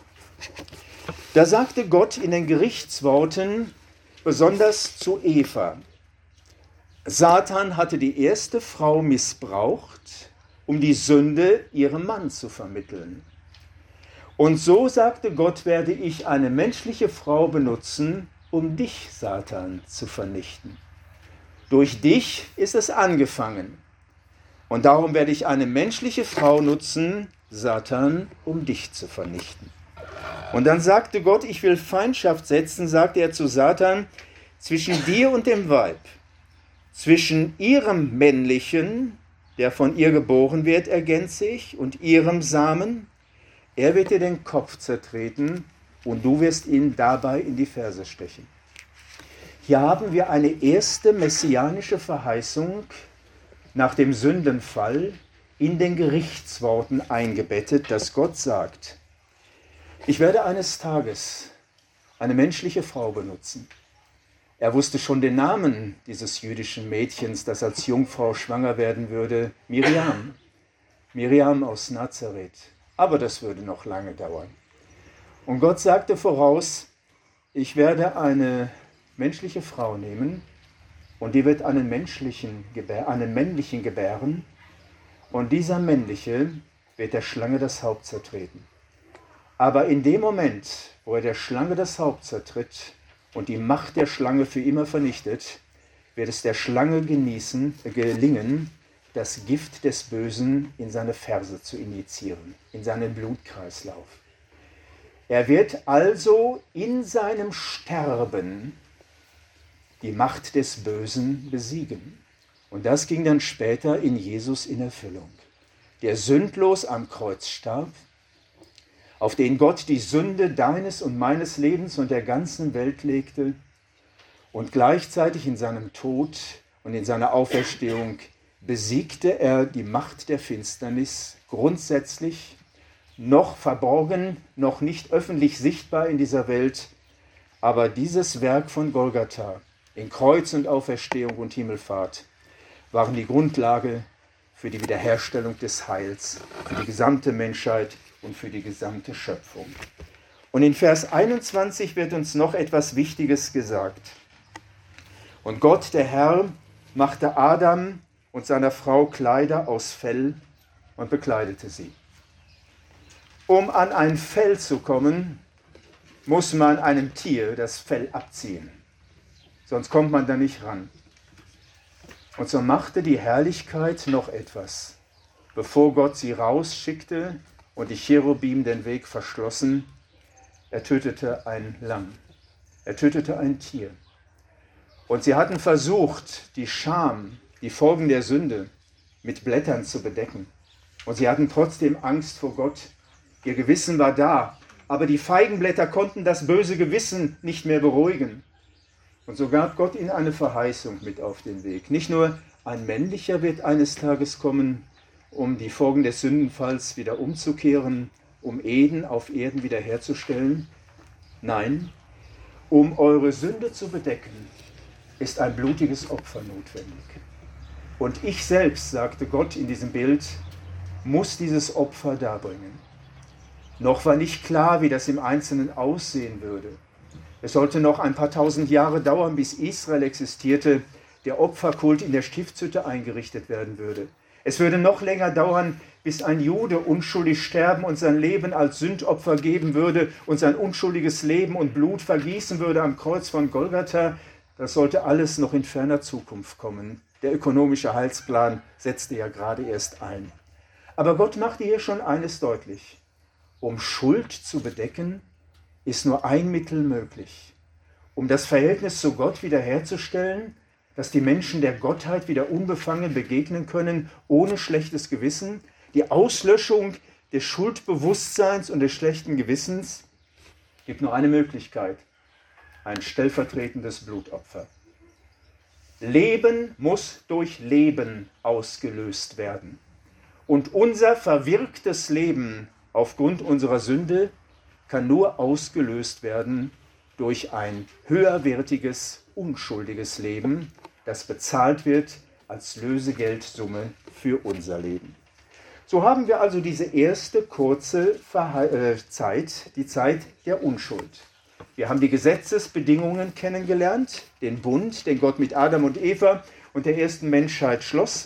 Da sagte Gott in den Gerichtsworten, besonders zu Eva: Satan hatte die erste Frau missbraucht, um die Sünde ihrem Mann zu vermitteln. Und so sagte Gott, werde ich eine menschliche Frau benutzen, um dich, Satan, zu vernichten. Durch dich ist es angefangen. Und darum werde ich eine menschliche Frau nutzen, Satan, um dich zu vernichten. Und dann sagte Gott, ich will Feindschaft setzen, sagte er zu Satan, zwischen dir und dem Weib, zwischen ihrem Männlichen, der von ihr geboren wird, ergänze ich, und ihrem Samen. Er wird dir den Kopf zertreten und du wirst ihn dabei in die Ferse stechen. Hier haben wir eine erste messianische Verheißung nach dem Sündenfall in den Gerichtsworten eingebettet, dass Gott sagt, ich werde eines Tages eine menschliche Frau benutzen. Er wusste schon den Namen dieses jüdischen Mädchens, das als Jungfrau schwanger werden würde, Miriam. Miriam aus Nazareth. Aber das würde noch lange dauern. Und Gott sagte voraus, ich werde eine menschliche Frau nehmen und die wird einen männlichen gebären. Und dieser männliche wird der Schlange das Haupt zertreten. Aber in dem Moment, wo er der Schlange das Haupt zertritt und die Macht der Schlange für immer vernichtet, wird es der Schlange gelingen, das Gift des Bösen in seine Ferse zu injizieren, in seinen Blutkreislauf. Er wird also in seinem Sterben die Macht des Bösen besiegen. Und das ging dann später in Jesus in Erfüllung, der sündlos am Kreuz starb, auf den Gott die Sünde deines und meines Lebens und der ganzen Welt legte und gleichzeitig in seinem Tod und in seiner Auferstehung besiegte er die Macht der Finsternis grundsätzlich, noch verborgen, noch nicht öffentlich sichtbar in dieser Welt, aber dieses Werk von Golgatha in Kreuz und Auferstehung und Himmelfahrt waren die Grundlage für die Wiederherstellung des Heils, für die gesamte Menschheit und für die gesamte Schöpfung. Und in Vers 21 wird uns noch etwas Wichtiges gesagt. Und Gott, der Herr, machte Adam und seiner Frau Kleider aus Fell und bekleidete sie. Um an ein Fell zu kommen, muss man einem Tier das Fell abziehen. Sonst kommt man da nicht ran. Und so machte die Herrlichkeit noch etwas. Bevor Gott sie rausschickte und die Cherubim den Weg verschlossen, er tötete ein Lamm. Er tötete ein Tier. Und sie hatten versucht, die Scham, die Folgen der Sünde mit Blättern zu bedecken. Und sie hatten trotzdem Angst vor Gott. Ihr Gewissen war da, aber die Feigenblätter konnten das böse Gewissen nicht mehr beruhigen. Und so gab Gott ihnen eine Verheißung mit auf den Weg. Nicht nur ein männlicher wird eines Tages kommen, um die Folgen des Sündenfalls wieder umzukehren, um Eden auf Erden wiederherzustellen. Nein, um eure Sünde zu bedecken, ist ein blutiges Opfer notwendig. Und ich selbst, sagte Gott in diesem Bild, muss dieses Opfer darbringen. Noch war nicht klar, wie das im Einzelnen aussehen würde. Es sollte noch ein paar tausend Jahre dauern, bis Israel existierte, der Opferkult in der Stiftshütte eingerichtet werden würde. Es würde noch länger dauern, bis ein Jude unschuldig sterben und sein Leben als Sündopfer geben würde und sein unschuldiges Leben und Blut vergießen würde am Kreuz von Golgatha. Das sollte alles noch in ferner Zukunft kommen. Der ökonomische Heilsplan setzte ja gerade erst ein. Aber Gott machte hier schon eines deutlich. Um Schuld zu bedecken, ist nur ein Mittel möglich. Um das Verhältnis zu Gott wiederherzustellen, dass die Menschen der Gottheit wieder unbefangen begegnen können, ohne schlechtes Gewissen, die Auslöschung des Schuldbewusstseins und des schlechten Gewissens, gibt nur eine Möglichkeit: ein stellvertretendes Blutopfer. Leben muss durch Leben ausgelöst werden. Und unser verwirktes Leben aufgrund unserer Sünde kann nur ausgelöst werden durch ein höherwertiges, unschuldiges Leben, das bezahlt wird als Lösegeldsumme für unser Leben. So haben wir also diese erste kurze Zeit, die Zeit der Unschuld. Wir haben die Gesetzesbedingungen kennengelernt, den Bund, den Gott mit Adam und Eva und der ersten Menschheit schloss.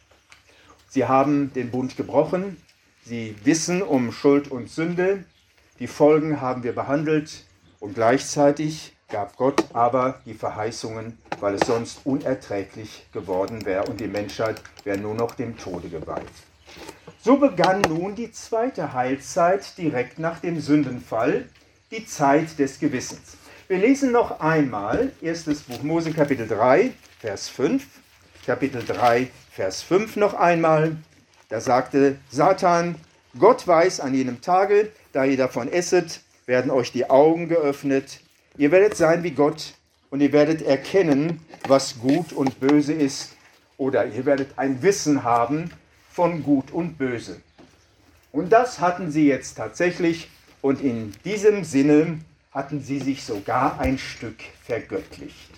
Sie haben den Bund gebrochen, sie wissen um Schuld und Sünde, die Folgen haben wir behandelt und gleichzeitig gab Gott aber die Verheißungen, weil es sonst unerträglich geworden wäre und die Menschheit wäre nur noch dem Tode geweiht. So begann nun die zweite Heilszeit direkt nach dem Sündenfall, die Zeit des Gewissens. Wir lesen noch einmal 1. Buch Mose, Kapitel 3, Vers 5. Kapitel 3, Vers 5 noch einmal. Da sagte Satan: Gott weiß, an jenem Tage, da ihr davon esset, werden euch die Augen geöffnet. Ihr werdet sein wie Gott und ihr werdet erkennen, was gut und böse ist. Oder ihr werdet ein Wissen haben von Gut und Böse. Und das hatten sie jetzt tatsächlich. Und in diesem Sinne hatten sie sich sogar ein Stück vergöttlicht.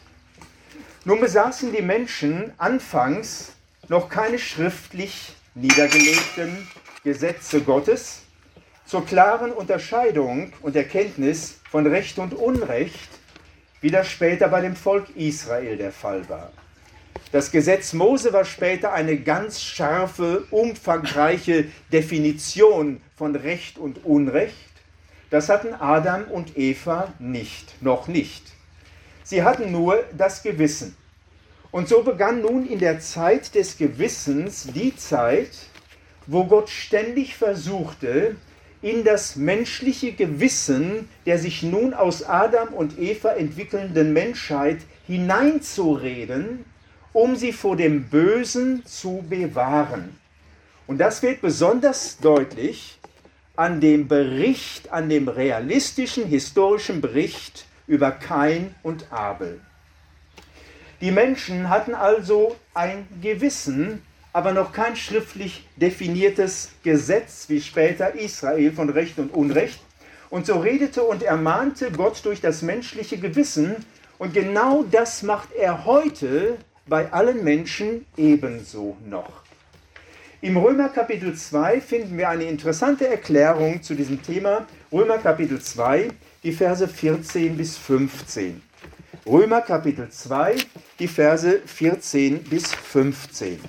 Nun besaßen die Menschen anfangs noch keine schriftlich niedergelegten Gesetze Gottes zur klaren Unterscheidung und Erkenntnis von Recht und Unrecht, wie das später bei dem Volk Israel der Fall war. Das Gesetz Mose war später eine ganz scharfe, umfangreiche Definition von Recht und Unrecht. Das hatten Adam und Eva nicht, noch nicht. Sie hatten nur das Gewissen. Und so begann nun in der Zeit des Gewissens die Zeit, wo Gott ständig versuchte, in das menschliche Gewissen der sich nun aus Adam und Eva entwickelnden Menschheit hineinzureden, um sie vor dem Bösen zu bewahren. Und das wird besonders deutlich an dem Bericht, an dem realistischen, historischen Bericht über Kain und Abel. Die Menschen hatten also ein Gewissen, aber noch kein schriftlich definiertes Gesetz, wie später Israel von Recht und Unrecht. Und so redete und ermahnte Gott durch das menschliche Gewissen. Und genau das macht er heute bei allen Menschen ebenso noch. Im Römer Kapitel 2 finden wir eine interessante Erklärung zu diesem Thema. Römer Kapitel 2, die Verse 14 bis 15. Römer Kapitel 2, die Verse 14 bis 15.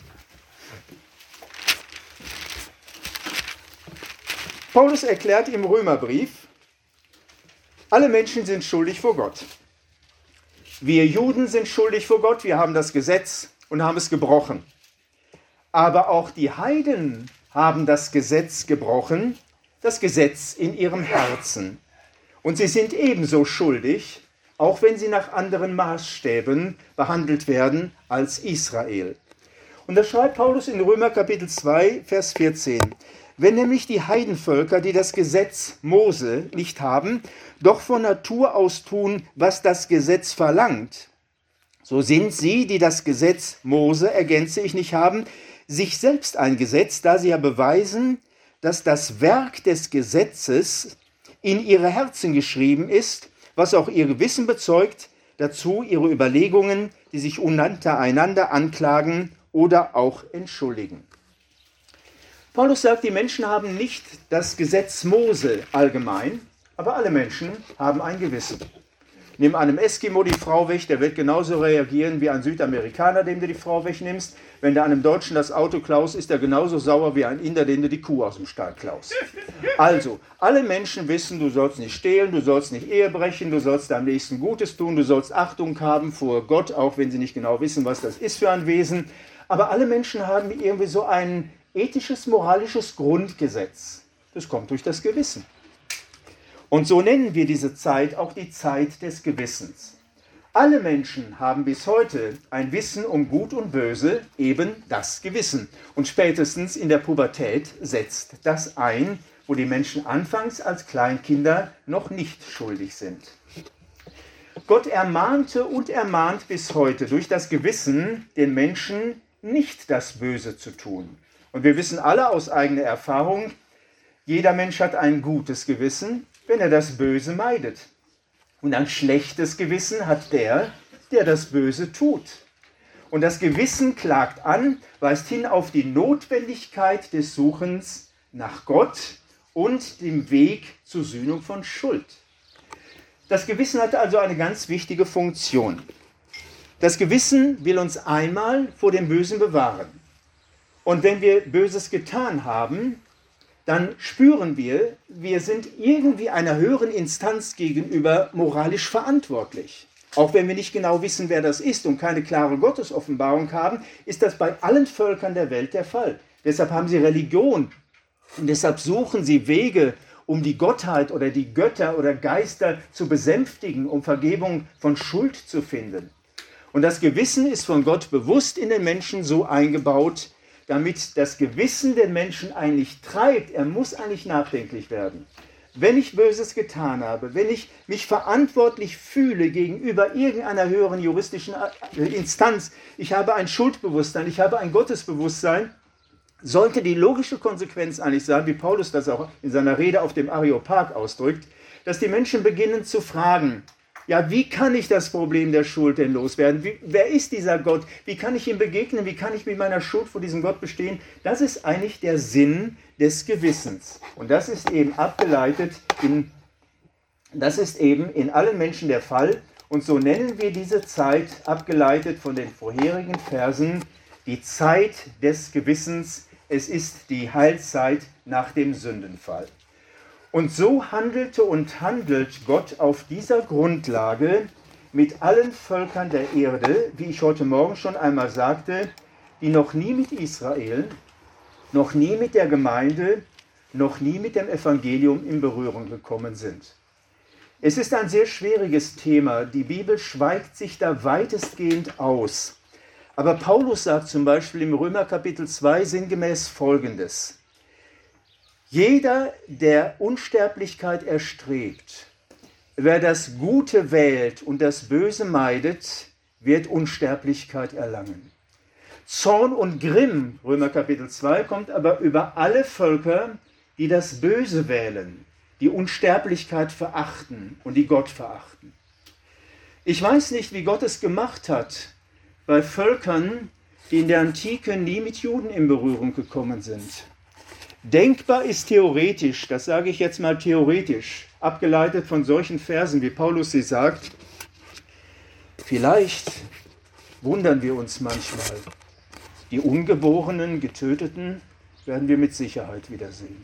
Paulus erklärt im Römerbrief: Alle Menschen sind schuldig vor Gott. Wir Juden sind schuldig vor Gott, wir haben das Gesetz und haben es gebrochen. Aber auch die Heiden haben das Gesetz gebrochen, das Gesetz in ihrem Herzen. Und sie sind ebenso schuldig, auch wenn sie nach anderen Maßstäben behandelt werden als Israel. Und das schreibt Paulus in Römer Kapitel 2, Vers 14. Wenn nämlich die Heidenvölker, die das Gesetz Mose nicht haben, doch von Natur aus tun, was das Gesetz verlangt, so sind sie, die das Gesetz Mose, ergänze ich, nicht haben, sich selbst ein Gesetz, da sie ja beweisen, dass das Werk des Gesetzes in ihre Herzen geschrieben ist, was auch ihr Gewissen bezeugt, dazu ihre Überlegungen, die sich untereinander anklagen oder auch entschuldigen. Paulus sagt, die Menschen haben nicht das Gesetz Mose allgemein, aber alle Menschen haben ein Gewissen. Nimm einem Eskimo die Frau weg, der wird genauso reagieren wie ein Südamerikaner, dem du die Frau wegnimmst. Wenn du einem Deutschen das Auto klaust, ist er genauso sauer wie ein Inder, dem du die Kuh aus dem Stall klaust. Also, alle Menschen wissen, du sollst nicht stehlen, du sollst nicht Ehe brechen, du sollst deinem Nächsten Gutes tun, du sollst Achtung haben vor Gott, auch wenn sie nicht genau wissen, was das ist für ein Wesen. Aber alle Menschen haben irgendwie so ein ethisches, moralisches Grundgesetz. Das kommt durch das Gewissen. Und so nennen wir diese Zeit auch die Zeit des Gewissens. Alle Menschen haben bis heute ein Wissen um Gut und Böse, eben das Gewissen. Und spätestens in der Pubertät setzt das ein, wo die Menschen anfangs als Kleinkinder noch nicht schuldig sind. Gott ermahnte und ermahnt bis heute durch das Gewissen den Menschen nicht das Böse zu tun. Und wir wissen alle aus eigener Erfahrung, jeder Mensch hat ein gutes Gewissen, wenn er das Böse meidet. Und ein schlechtes Gewissen hat der das Böse tut. Und das Gewissen klagt an, weist hin auf die Notwendigkeit des Suchens nach Gott und dem Weg zur Sühnung von Schuld. Das Gewissen hat also eine ganz wichtige Funktion. Das Gewissen will uns einmal vor dem Bösen bewahren. Und wenn wir Böses getan haben, dann spüren wir, wir sind irgendwie einer höheren Instanz gegenüber moralisch verantwortlich. Auch wenn wir nicht genau wissen, wer das ist und keine klare Gottesoffenbarung haben, ist das bei allen Völkern der Welt der Fall. Deshalb haben sie Religion und deshalb suchen sie Wege, um die Gottheit oder die Götter oder Geister zu besänftigen, um Vergebung von Schuld zu finden. Und das Gewissen ist von Gott bewusst in den Menschen so eingebaut, damit das Gewissen den Menschen eigentlich treibt. Er muss eigentlich nachdenklich werden. Wenn ich Böses getan habe, wenn ich mich verantwortlich fühle gegenüber irgendeiner höheren juristischen Instanz, ich habe ein Schuldbewusstsein, ich habe ein Gottesbewusstsein, sollte die logische Konsequenz eigentlich sein, wie Paulus das auch in seiner Rede auf dem Areopag ausdrückt, dass die Menschen beginnen zu fragen, ja, wie kann ich das Problem der Schuld denn loswerden? Wer ist dieser Gott? Wie kann ich ihm begegnen? Wie kann ich mit meiner Schuld vor diesem Gott bestehen? Das ist eigentlich der Sinn des Gewissens. Und das ist eben in allen Menschen der Fall. Und so nennen wir diese Zeit, abgeleitet von den vorherigen Versen, die Zeit des Gewissens. Es ist die Heilzeit nach dem Sündenfall. Und so handelte und handelt Gott auf dieser Grundlage mit allen Völkern der Erde, wie ich heute Morgen schon einmal sagte, die noch nie mit Israel, noch nie mit der Gemeinde, noch nie mit dem Evangelium in Berührung gekommen sind. Es ist ein sehr schwieriges Thema. Die Bibel schweigt sich da weitestgehend aus. Aber Paulus sagt zum Beispiel im Römer Kapitel 2 sinngemäß Folgendes: Jeder, der Unsterblichkeit erstrebt, wer das Gute wählt und das Böse meidet, wird Unsterblichkeit erlangen. Zorn und Grimm, Römer Kapitel 2, kommt aber über alle Völker, die das Böse wählen, die Unsterblichkeit verachten und die Gott verachten. Ich weiß nicht, wie Gott es gemacht hat bei Völkern, die in der Antike nie mit Juden in Berührung gekommen sind. Denkbar ist theoretisch, das sage ich jetzt mal theoretisch, abgeleitet von solchen Versen, wie Paulus sie sagt, vielleicht wundern wir uns manchmal. Die Ungeborenen, Getöteten werden wir mit Sicherheit wiedersehen.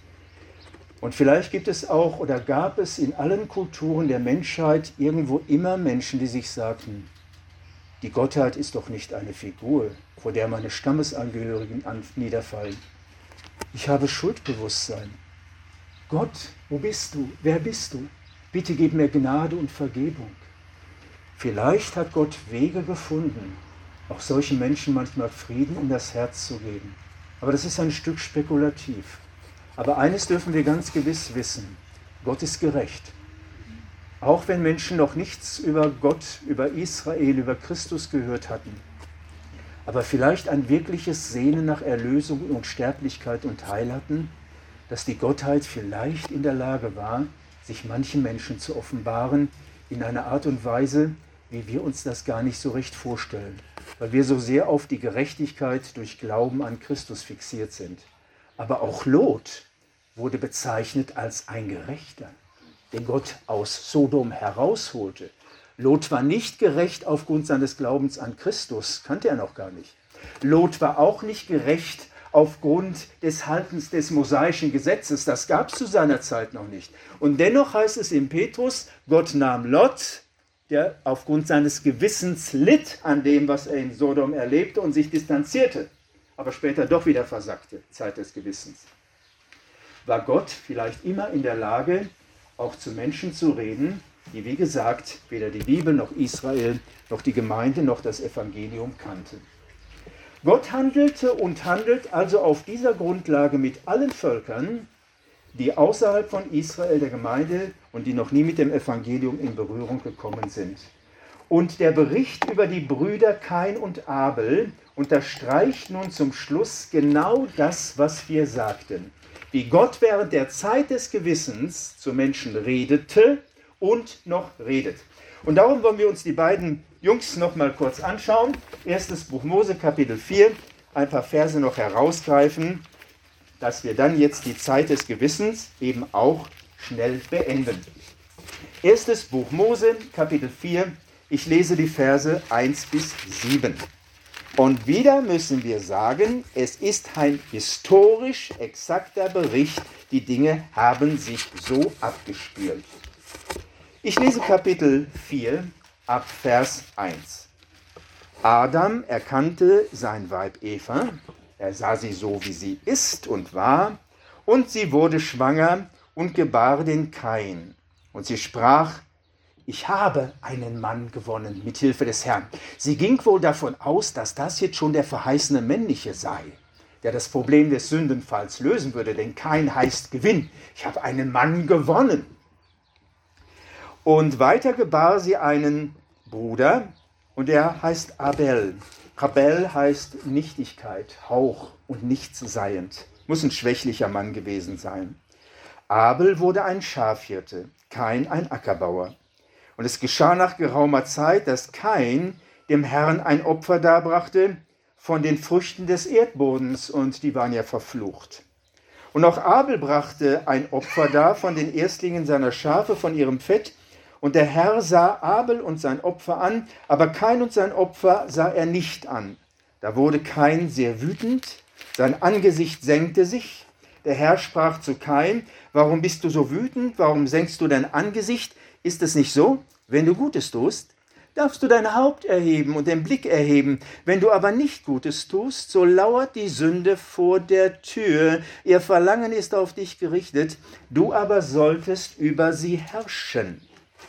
Und vielleicht gibt es auch oder gab es in allen Kulturen der Menschheit irgendwo immer Menschen, die sich sagten, die Gottheit ist doch nicht eine Figur, vor der meine Stammesangehörigen niederfallen. Ich habe Schuldbewusstsein. Gott, wo bist du? Wer bist du? Bitte gib mir Gnade und Vergebung. Vielleicht hat Gott Wege gefunden, auch solchen Menschen manchmal Frieden in das Herz zu geben. Aber das ist ein Stück spekulativ. Aber eines dürfen wir ganz gewiss wissen: Gott ist gerecht. Auch wenn Menschen noch nichts über Gott, über Israel, über Christus gehört hatten. Aber vielleicht ein wirkliches Sehnen nach Erlösung und Sterblichkeit und Heil hatten, dass die Gottheit vielleicht in der Lage war, sich manchen Menschen zu offenbaren, in einer Art und Weise, wie wir uns das gar nicht so recht vorstellen, weil wir so sehr auf die Gerechtigkeit durch Glauben an Christus fixiert sind. Aber auch Lot wurde bezeichnet als ein Gerechter, den Gott aus Sodom herausholte. Lot war nicht gerecht aufgrund seines Glaubens an Christus, kannte er noch gar nicht. Lot war auch nicht gerecht aufgrund des Haltens des mosaischen Gesetzes, das gab es zu seiner Zeit noch nicht. Und dennoch heißt es in Petrus, Gott nahm Lot, der aufgrund seines Gewissens litt an dem, was er in Sodom erlebte und sich distanzierte, aber später doch wieder versagte, Zeit des Gewissens. War Gott vielleicht immer in der Lage, auch zu Menschen zu reden, die, wie gesagt, weder die Bibel noch Israel noch die Gemeinde noch das Evangelium kannten. Gott handelte und handelt also auf dieser Grundlage mit allen Völkern, die außerhalb von Israel, der Gemeinde und die noch nie mit dem Evangelium in Berührung gekommen sind. Und der Bericht über die Brüder Kain und Abel unterstreicht nun zum Schluss genau das, was wir sagten. Wie Gott während der Zeit des Gewissens zu Menschen redete und noch redet. Und darum wollen wir uns die beiden Jungs noch mal kurz anschauen. Erstes Buch Mose, Kapitel 4, ein paar Verse noch herausgreifen, dass wir dann jetzt die Zeit des Gewissens eben auch schnell beenden. Erstes Buch Mose, Kapitel 4, ich lese die Verse 1 bis 7. Und wieder müssen wir sagen, es ist ein historisch exakter Bericht, die Dinge haben sich so abgespielt. Ich lese Kapitel 4 ab Vers 1. Adam erkannte sein Weib Eva, er sah sie so, wie sie ist und war, und sie wurde schwanger und gebar den Kain. Und sie sprach, ich habe einen Mann gewonnen mit Hilfe des Herrn. Sie ging wohl davon aus, dass das jetzt schon der verheißene Männliche sei, der das Problem des Sündenfalls lösen würde, denn Kain heißt Gewinn. Ich habe einen Mann gewonnen. Und weiter gebar sie einen Bruder und der heißt Abel. Abel heißt Nichtigkeit, Hauch und Nichtsseiend. Muss ein schwächlicher Mann gewesen sein. Abel wurde ein Schafhirte, Kain ein Ackerbauer. Und es geschah nach geraumer Zeit, dass Kain dem Herrn ein Opfer darbrachte von den Früchten des Erdbodens, und die waren ja verflucht. Und auch Abel brachte ein Opfer dar von den Erstlingen seiner Schafe, von ihrem Fett. Und der Herr sah Abel und sein Opfer an, aber Kain und sein Opfer sah er nicht an. Da wurde Kain sehr wütend, sein Angesicht senkte sich. Der Herr sprach zu Kain, warum bist du so wütend, warum senkst du dein Angesicht? Ist es nicht so, wenn du Gutes tust, darfst du dein Haupt erheben und den Blick erheben. Wenn du aber nicht Gutes tust, so lauert die Sünde vor der Tür. Ihr Verlangen ist auf dich gerichtet, du aber solltest über sie herrschen.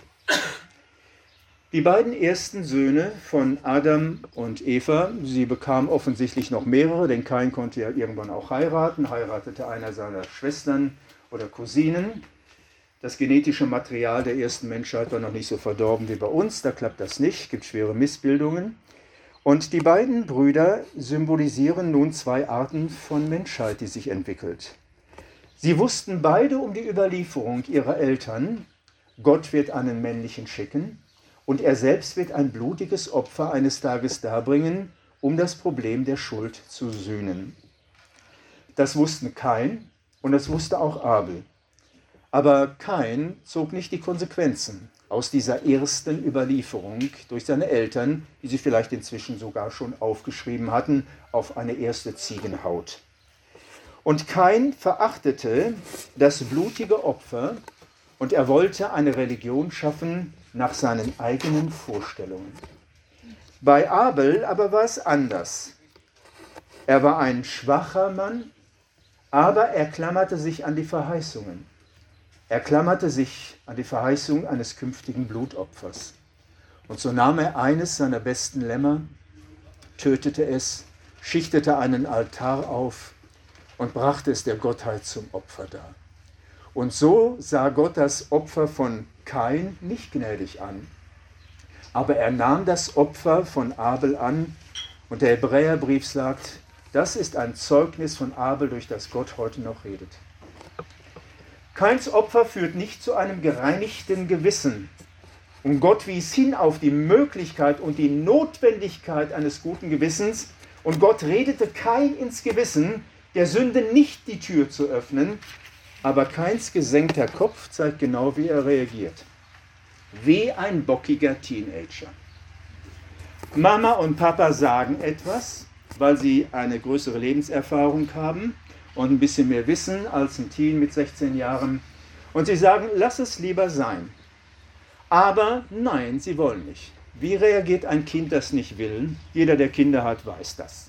Die beiden ersten Söhne von Adam und Eva, sie bekamen offensichtlich noch mehrere, denn Kain konnte ja irgendwann auch heiraten, heiratete einer seiner Schwestern oder Cousinen. Das genetische Material der ersten Menschheit war noch nicht so verdorben wie bei uns, da klappt das nicht, gibt schwere Missbildungen. Und die beiden Brüder symbolisieren nun zwei Arten von Menschheit, die sich entwickelt. Sie wussten beide um die Überlieferung ihrer Eltern, Gott wird einen männlichen schicken und er selbst wird ein blutiges Opfer eines Tages darbringen, um das Problem der Schuld zu sühnen. Das wussten Kain und das wusste auch Abel. Aber Kain zog nicht die Konsequenzen aus dieser ersten Überlieferung durch seine Eltern, die sie vielleicht inzwischen sogar schon aufgeschrieben hatten, auf eine erste Ziegenhaut. Und Kain verachtete das blutige Opfer und er wollte eine Religion schaffen nach seinen eigenen Vorstellungen. Bei Abel aber war es anders. Er war ein schwacher Mann, aber er klammerte sich an die Verheißungen. Er klammerte sich an die Verheißung eines künftigen Blutopfers. Und so nahm er eines seiner besten Lämmer, tötete es, schichtete einen Altar auf und brachte es der Gottheit zum Opfer dar. Und so sah Gott das Opfer von Kain nicht gnädig an. Aber er nahm das Opfer von Abel an und der Hebräerbrief sagt, das ist ein Zeugnis von Abel, durch das Gott heute noch redet. Kains Opfer führt nicht zu einem gereinigten Gewissen. Und Gott wies hin auf die Möglichkeit und die Notwendigkeit eines guten Gewissens. Und Gott redete Kain ins Gewissen, der Sünde nicht die Tür zu öffnen, aber Kains gesenkter Kopf zeigt genau, wie er reagiert. Wie ein bockiger Teenager. Mama und Papa sagen etwas, weil sie eine größere Lebenserfahrung haben und ein bisschen mehr wissen als ein Teen mit 16 Jahren. Und sie sagen, lass es lieber sein. Aber nein, sie wollen nicht. Wie reagiert ein Kind, das nicht will? Jeder, der Kinder hat, weiß das.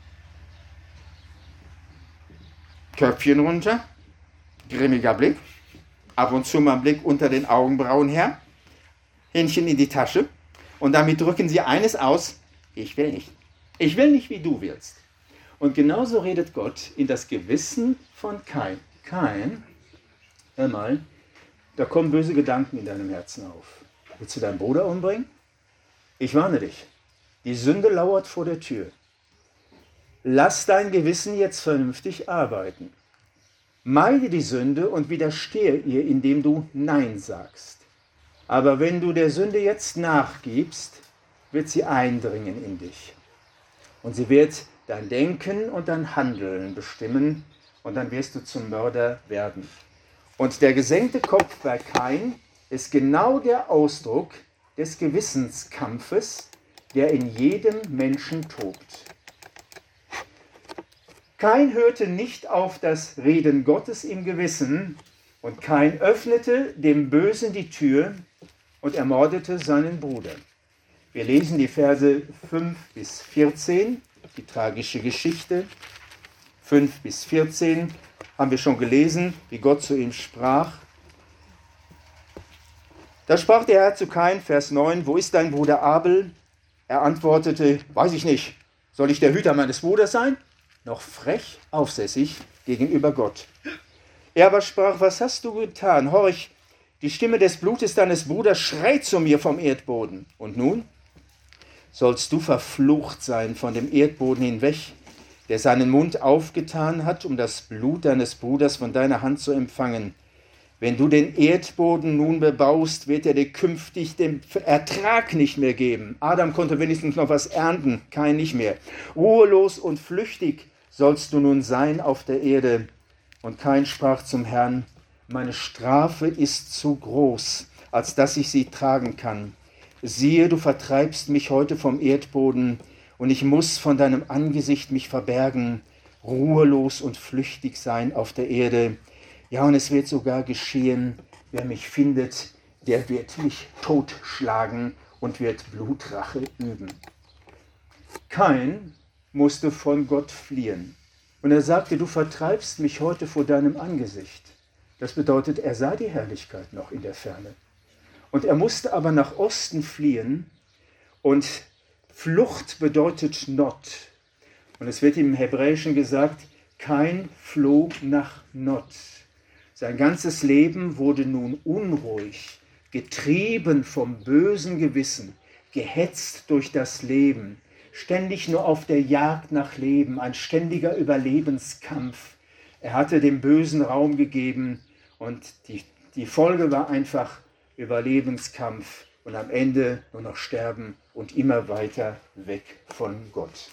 Köpfchen runter, grimmiger Blick, ab und zu mal ein Blick unter den Augenbrauen her, Händchen in die Tasche und damit drücken sie eines aus, ich will nicht. Ich will nicht, wie du willst. Und genauso redet Gott in das Gewissen von Kain. Kain, hör mal, da kommen böse Gedanken in deinem Herzen auf. Willst du deinen Bruder umbringen? Ich warne dich, die Sünde lauert vor der Tür. Lass dein Gewissen jetzt vernünftig arbeiten. Meide die Sünde und widerstehe ihr, indem du Nein sagst. Aber wenn du der Sünde jetzt nachgibst, wird sie eindringen in dich. Und sie wird dein Denken und dein Handeln bestimmen und dann wirst du zum Mörder werden. Und der gesenkte Kopf bei Kain ist genau der Ausdruck des Gewissenskampfes, der in jedem Menschen tobt. Kain hörte nicht auf das Reden Gottes im Gewissen und Kain öffnete dem Bösen die Tür und ermordete seinen Bruder. Wir lesen die Verse 5 bis 14, die tragische Geschichte. 5 bis 14 haben wir schon gelesen, wie Gott zu ihm sprach. Da sprach der Herr zu Kain, Vers 9, wo ist dein Bruder Abel? Er antwortete, weiß ich nicht, soll ich der Hüter meines Bruders sein? Noch frech aufsässig gegenüber Gott. Er aber sprach, was hast du getan? Horch, die Stimme des Blutes deines Bruders schreit zu mir vom Erdboden. Und nun sollst du verflucht sein von dem Erdboden hinweg, der seinen Mund aufgetan hat, um das Blut deines Bruders von deiner Hand zu empfangen. Wenn du den Erdboden nun bebaust, wird er dir künftig den Ertrag nicht mehr geben. Adam konnte wenigstens noch was ernten, Kain nicht mehr. Ruhelos und flüchtig sollst du nun sein auf der Erde. Und Kain sprach zum Herrn, meine Strafe ist zu groß, als dass ich sie tragen kann. Siehe, du vertreibst mich heute vom Erdboden, und ich muss von deinem Angesicht mich verbergen, ruhelos und flüchtig sein auf der Erde. Ja, und es wird sogar geschehen, wer mich findet, der wird mich totschlagen und wird Blutrache üben. Kain musste von Gott fliehen. Und er sagte, du vertreibst mich heute vor deinem Angesicht. Das bedeutet, er sah die Herrlichkeit noch in der Ferne. Und er musste aber nach Osten fliehen. Und Flucht bedeutet Nod. Und es wird im Hebräischen gesagt, Kain floh nach Nod. Sein ganzes Leben wurde nun unruhig, getrieben vom bösen Gewissen, gehetzt durch das Leben, ständig nur auf der Jagd nach Leben, ein ständiger Überlebenskampf. Er hatte dem Bösen Raum gegeben und die Folge war einfach Überlebenskampf und am Ende nur noch sterben und immer weiter weg von Gott.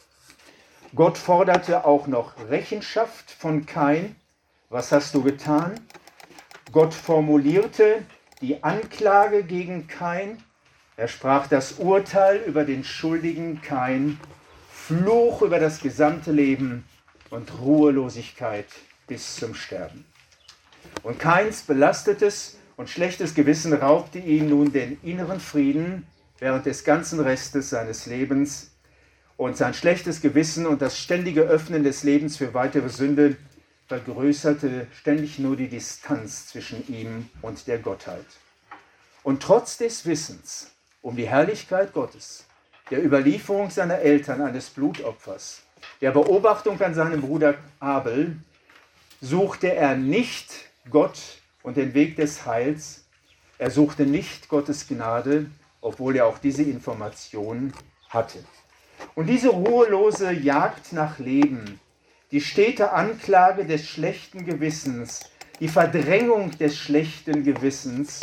Gott forderte auch noch Rechenschaft von Kain. Was hast du getan? Gott formulierte die Anklage gegen Kain. Er sprach das Urteil über den schuldigen Kain, Fluch über das gesamte Leben und Ruhelosigkeit bis zum Sterben. Und Kains belastetes und schlechtes Gewissen raubte ihm nun den inneren Frieden während des ganzen Restes seines Lebens. Und sein schlechtes Gewissen und das ständige Öffnen des Lebens für weitere Sünde vergrößerte ständig nur die Distanz zwischen ihm und der Gottheit. Und trotz des Wissens um die Herrlichkeit Gottes, der Überlieferung seiner Eltern eines Blutopfers, der Beobachtung an seinem Bruder Abel, suchte er nicht Gott und den Weg des Heils. Er suchte nicht Gottes Gnade, obwohl er auch diese Information hatte. Und diese ruhelose Jagd nach Leben, die stete Anklage des schlechten Gewissens, die Verdrängung des schlechten Gewissens,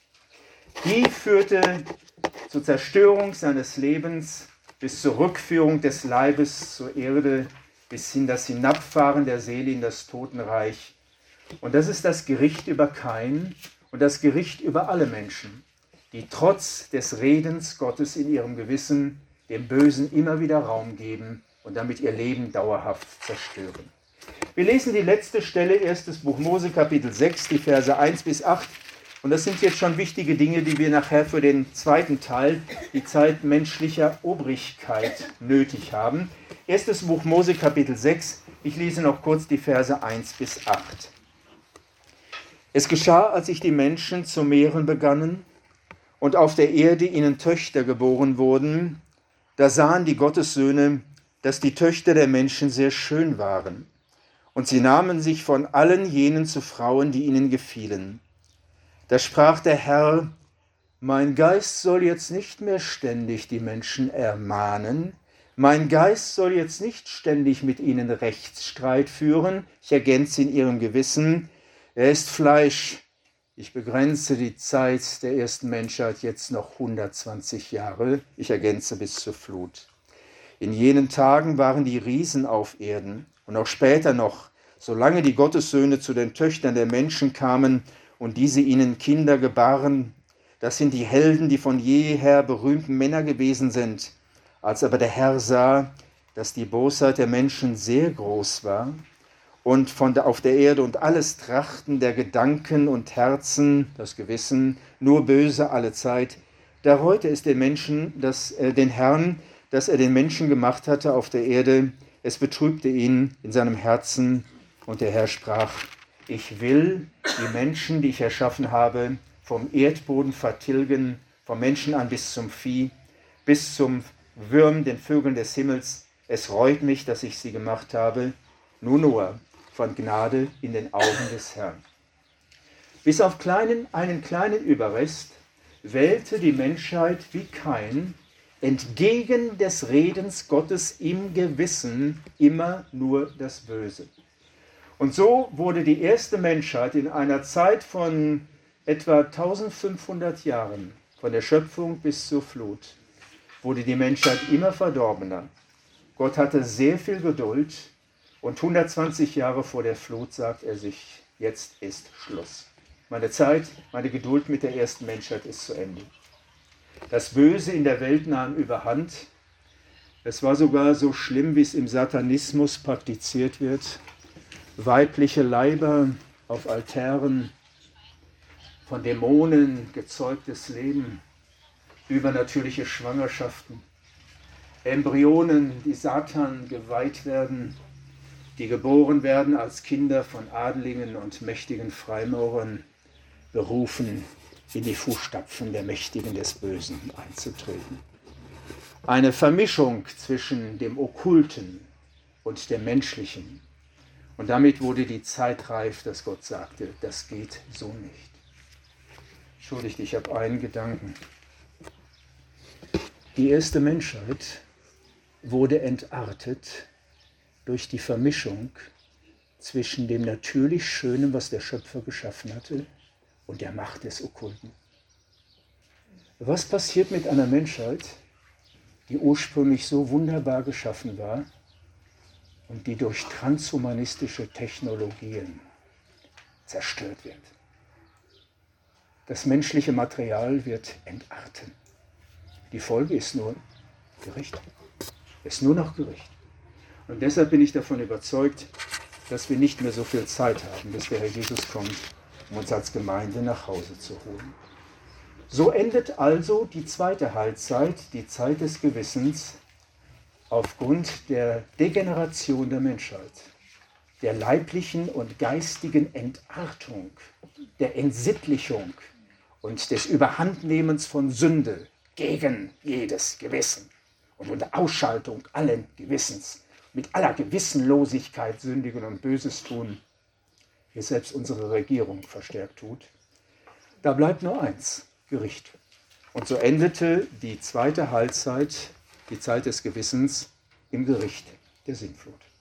die führte zur Zerstörung seines Lebens bis zur Rückführung des Leibes zur Erde, bis hin das Hinabfahren der Seele in das Totenreich. Und das ist das Gericht über Kain und das Gericht über alle Menschen, die trotz des Redens Gottes in ihrem Gewissen dem Bösen immer wieder Raum geben und damit ihr Leben dauerhaft zerstören. Wir lesen die letzte Stelle, 1. Buch Mose, Kapitel 6, die Verse 1 bis 8. Und das sind jetzt schon wichtige Dinge, die wir nachher für den zweiten Teil, die Zeit menschlicher Obrigkeit, nötig haben. 1. Buch Mose, Kapitel 6, ich lese noch kurz die Verse 1 bis 8. Es geschah, als sich die Menschen zu mehren begannen und auf der Erde ihnen Töchter geboren wurden, da sahen die Gottessöhne, dass die Töchter der Menschen sehr schön waren. Und sie nahmen sich von allen jenen zu Frauen, die ihnen gefielen. Da sprach der Herr: Mein Geist soll jetzt nicht mehr ständig die Menschen ermahnen, mein Geist soll jetzt nicht ständig mit ihnen Rechtsstreit führen, ich ergänze in ihrem Gewissen, er ist Fleisch. Ich begrenze die Zeit der ersten Menschheit jetzt noch 120 Jahre, ich ergänze bis zur Flut. In jenen Tagen waren die Riesen auf Erden und auch später noch, solange die Gottessöhne zu den Töchtern der Menschen kamen und diese ihnen Kinder gebaren. Das sind die Helden, die von jeher berühmten Männer gewesen sind. Als aber der Herr sah, dass die Bosheit der Menschen sehr groß war und auf der Erde und alles Trachten der Gedanken und Herzen, das Gewissen, nur böse alle Zeit, da reute es den Menschen, den Herrn, dass er den Menschen gemacht hatte auf der Erde. Es betrübte ihn in seinem Herzen und der Herr sprach: Ich will die Menschen, die ich erschaffen habe, vom Erdboden vertilgen, vom Menschen an bis zum Vieh, bis zum Würm, den Vögeln des Himmels. Es reut mich, dass ich sie gemacht habe. Nur von Gnade in den Augen des Herrn. Bis auf einen kleinen Überrest wählte die Menschheit wie Kain entgegen des Redens Gottes im Gewissen immer nur das Böse. Und so wurde die erste Menschheit in einer Zeit von etwa 1500 Jahren, von der Schöpfung bis zur Flut, wurde die Menschheit immer verdorbener. Gott hatte sehr viel Geduld und 120 Jahre vor der Flut sagt er sich: Jetzt ist Schluss. Meine Zeit, meine Geduld mit der ersten Menschheit ist zu Ende. Das Böse in der Welt nahm überhand. Es war sogar so schlimm, wie es im Satanismus praktiziert wird. Weibliche Leiber auf Altären, von Dämonen gezeugtes Leben, übernatürliche Schwangerschaften, Embryonen, die Satan geweiht werden, die geboren werden als Kinder von Adligen und mächtigen Freimaurern, berufen, in die Fußstapfen der Mächtigen des Bösen einzutreten. Eine Vermischung zwischen dem Okkulten und dem Menschlichen. Und damit wurde die Zeit reif, dass Gott sagte: Das geht so nicht. Entschuldigt, ich habe einen Gedanken. Die erste Menschheit wurde entartet durch die Vermischung zwischen dem natürlich Schönen, was der Schöpfer geschaffen hatte, und der Macht des Okkulten. Was passiert mit einer Menschheit, die ursprünglich so wunderbar geschaffen war und die durch transhumanistische Technologien zerstört wird? Das menschliche Material wird entarten. Die Folge ist nur Gericht. Es ist nur noch Gericht. Und deshalb bin ich davon überzeugt, dass wir nicht mehr so viel Zeit haben, bis der Herr Jesus kommt, um uns als Gemeinde nach Hause zu holen. So endet also die zweite Heilszeit, die Zeit des Gewissens, aufgrund der Degeneration der Menschheit, der leiblichen und geistigen Entartung, der Entsittlichung und des Überhandnehmens von Sünde gegen jedes Gewissen und unter Ausschaltung allen Gewissens, mit aller Gewissenlosigkeit sündigen und Böses tun, wie es selbst unsere Regierung verstärkt tut. Da bleibt nur eins: Gericht. Und so endete die zweite Heilszeit, die Zeit des Gewissens, im Gericht der Sintflut.